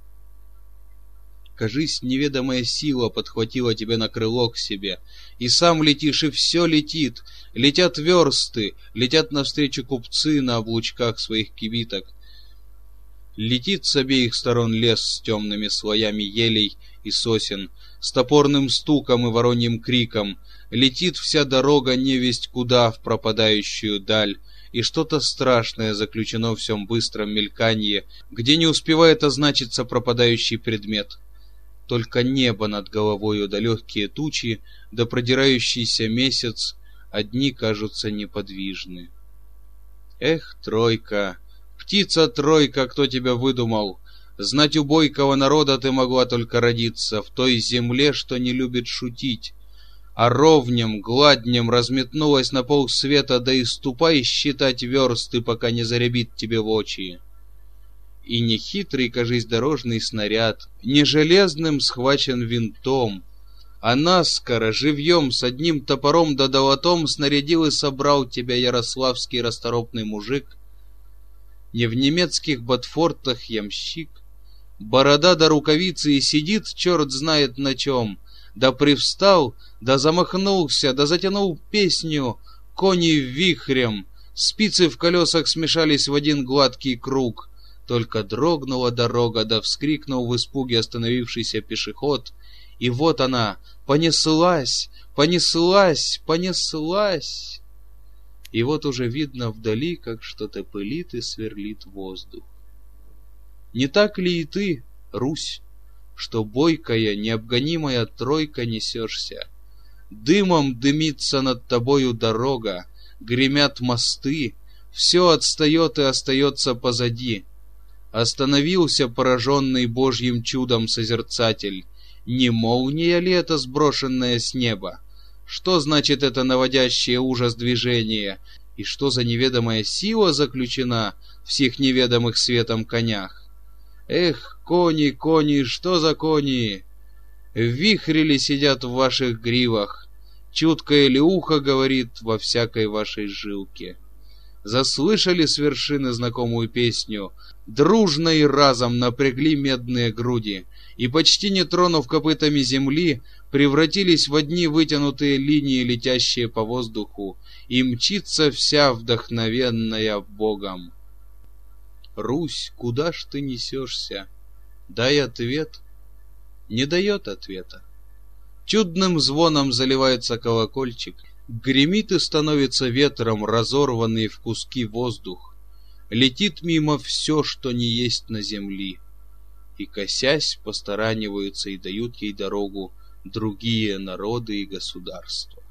[SPEAKER 2] Кажись, неведомая сила подхватила тебя на крыло к себе, и сам летишь, и все летит. Летят версты, летят навстречу купцы на облучках своих кибиток. Летит с обеих сторон лес с темными слоями елей и сосен, с топорным стуком и вороньим криком. Летит вся дорога невесть куда в пропадающую даль, и что-то страшное заключено в всем быстром мельканье, где не успевает означиться пропадающий предмет. Только небо над головою да легкие тучи, да продирающийся месяц, одни кажутся неподвижны. Эх, тройка, птица-тройка, кто тебя выдумал? Знать у бойкого народа ты могла только родиться в той земле, что не любит шутить. А ровнем, гладнем разметнулась на полсвета, да и ступай считать версты, пока не зарябит тебе в очи. И не хитрый, кажись, дорожный снаряд, не железным схвачен винтом, а наскоро, живьем, с одним топором да долотом снарядил и собрал тебя ярославский расторопный мужик, не в немецких ботфортах ямщик, Борода до рукавицы и сидит черт знает на чем. Да привстал, да замахнулся, да затянул песню, кони вихрем, спицы в колесах смешались в один гладкий круг. Только дрогнула дорога, да вскрикнул в испуге остановившийся пешеход. И вот она понеслась, понеслась, понеслась. И вот уже видно вдали, как что-то пылит и сверлит воздух. Не так ли и ты, Русь, что бойкая, необгонимая тройка несешься? Дымом дымится над тобою дорога, гремят мосты, все отстает и остается позади. Остановился пораженный Божьим чудом созерцатель. Не молния ли это, сброшенная с неба? Что значит это наводящее ужас движение? И что за неведомая сила заключена в сих неведомых светом конях? Эх, кони, кони, что за кони? В вихре ли сидят в ваших гривах? Чуткое ли ухо говорит во всякой вашей жилке? Заслышали с вершины знакомую песню, дружно и разом напрягли медные груди, и, почти не тронув копытами земли, превратились в одни вытянутые линии, летящие по воздуху, и мчится вся вдохновенная Богом. Русь, куда ж ты несешься? Дай ответ. Не дает ответа. Чудным звоном заливается колокольчик, гремит и становится ветром разорванный в куски воздух. Летит мимо все, что не есть на земли, и, косясь, постараниваются и дают ей дорогу другие народы и государства.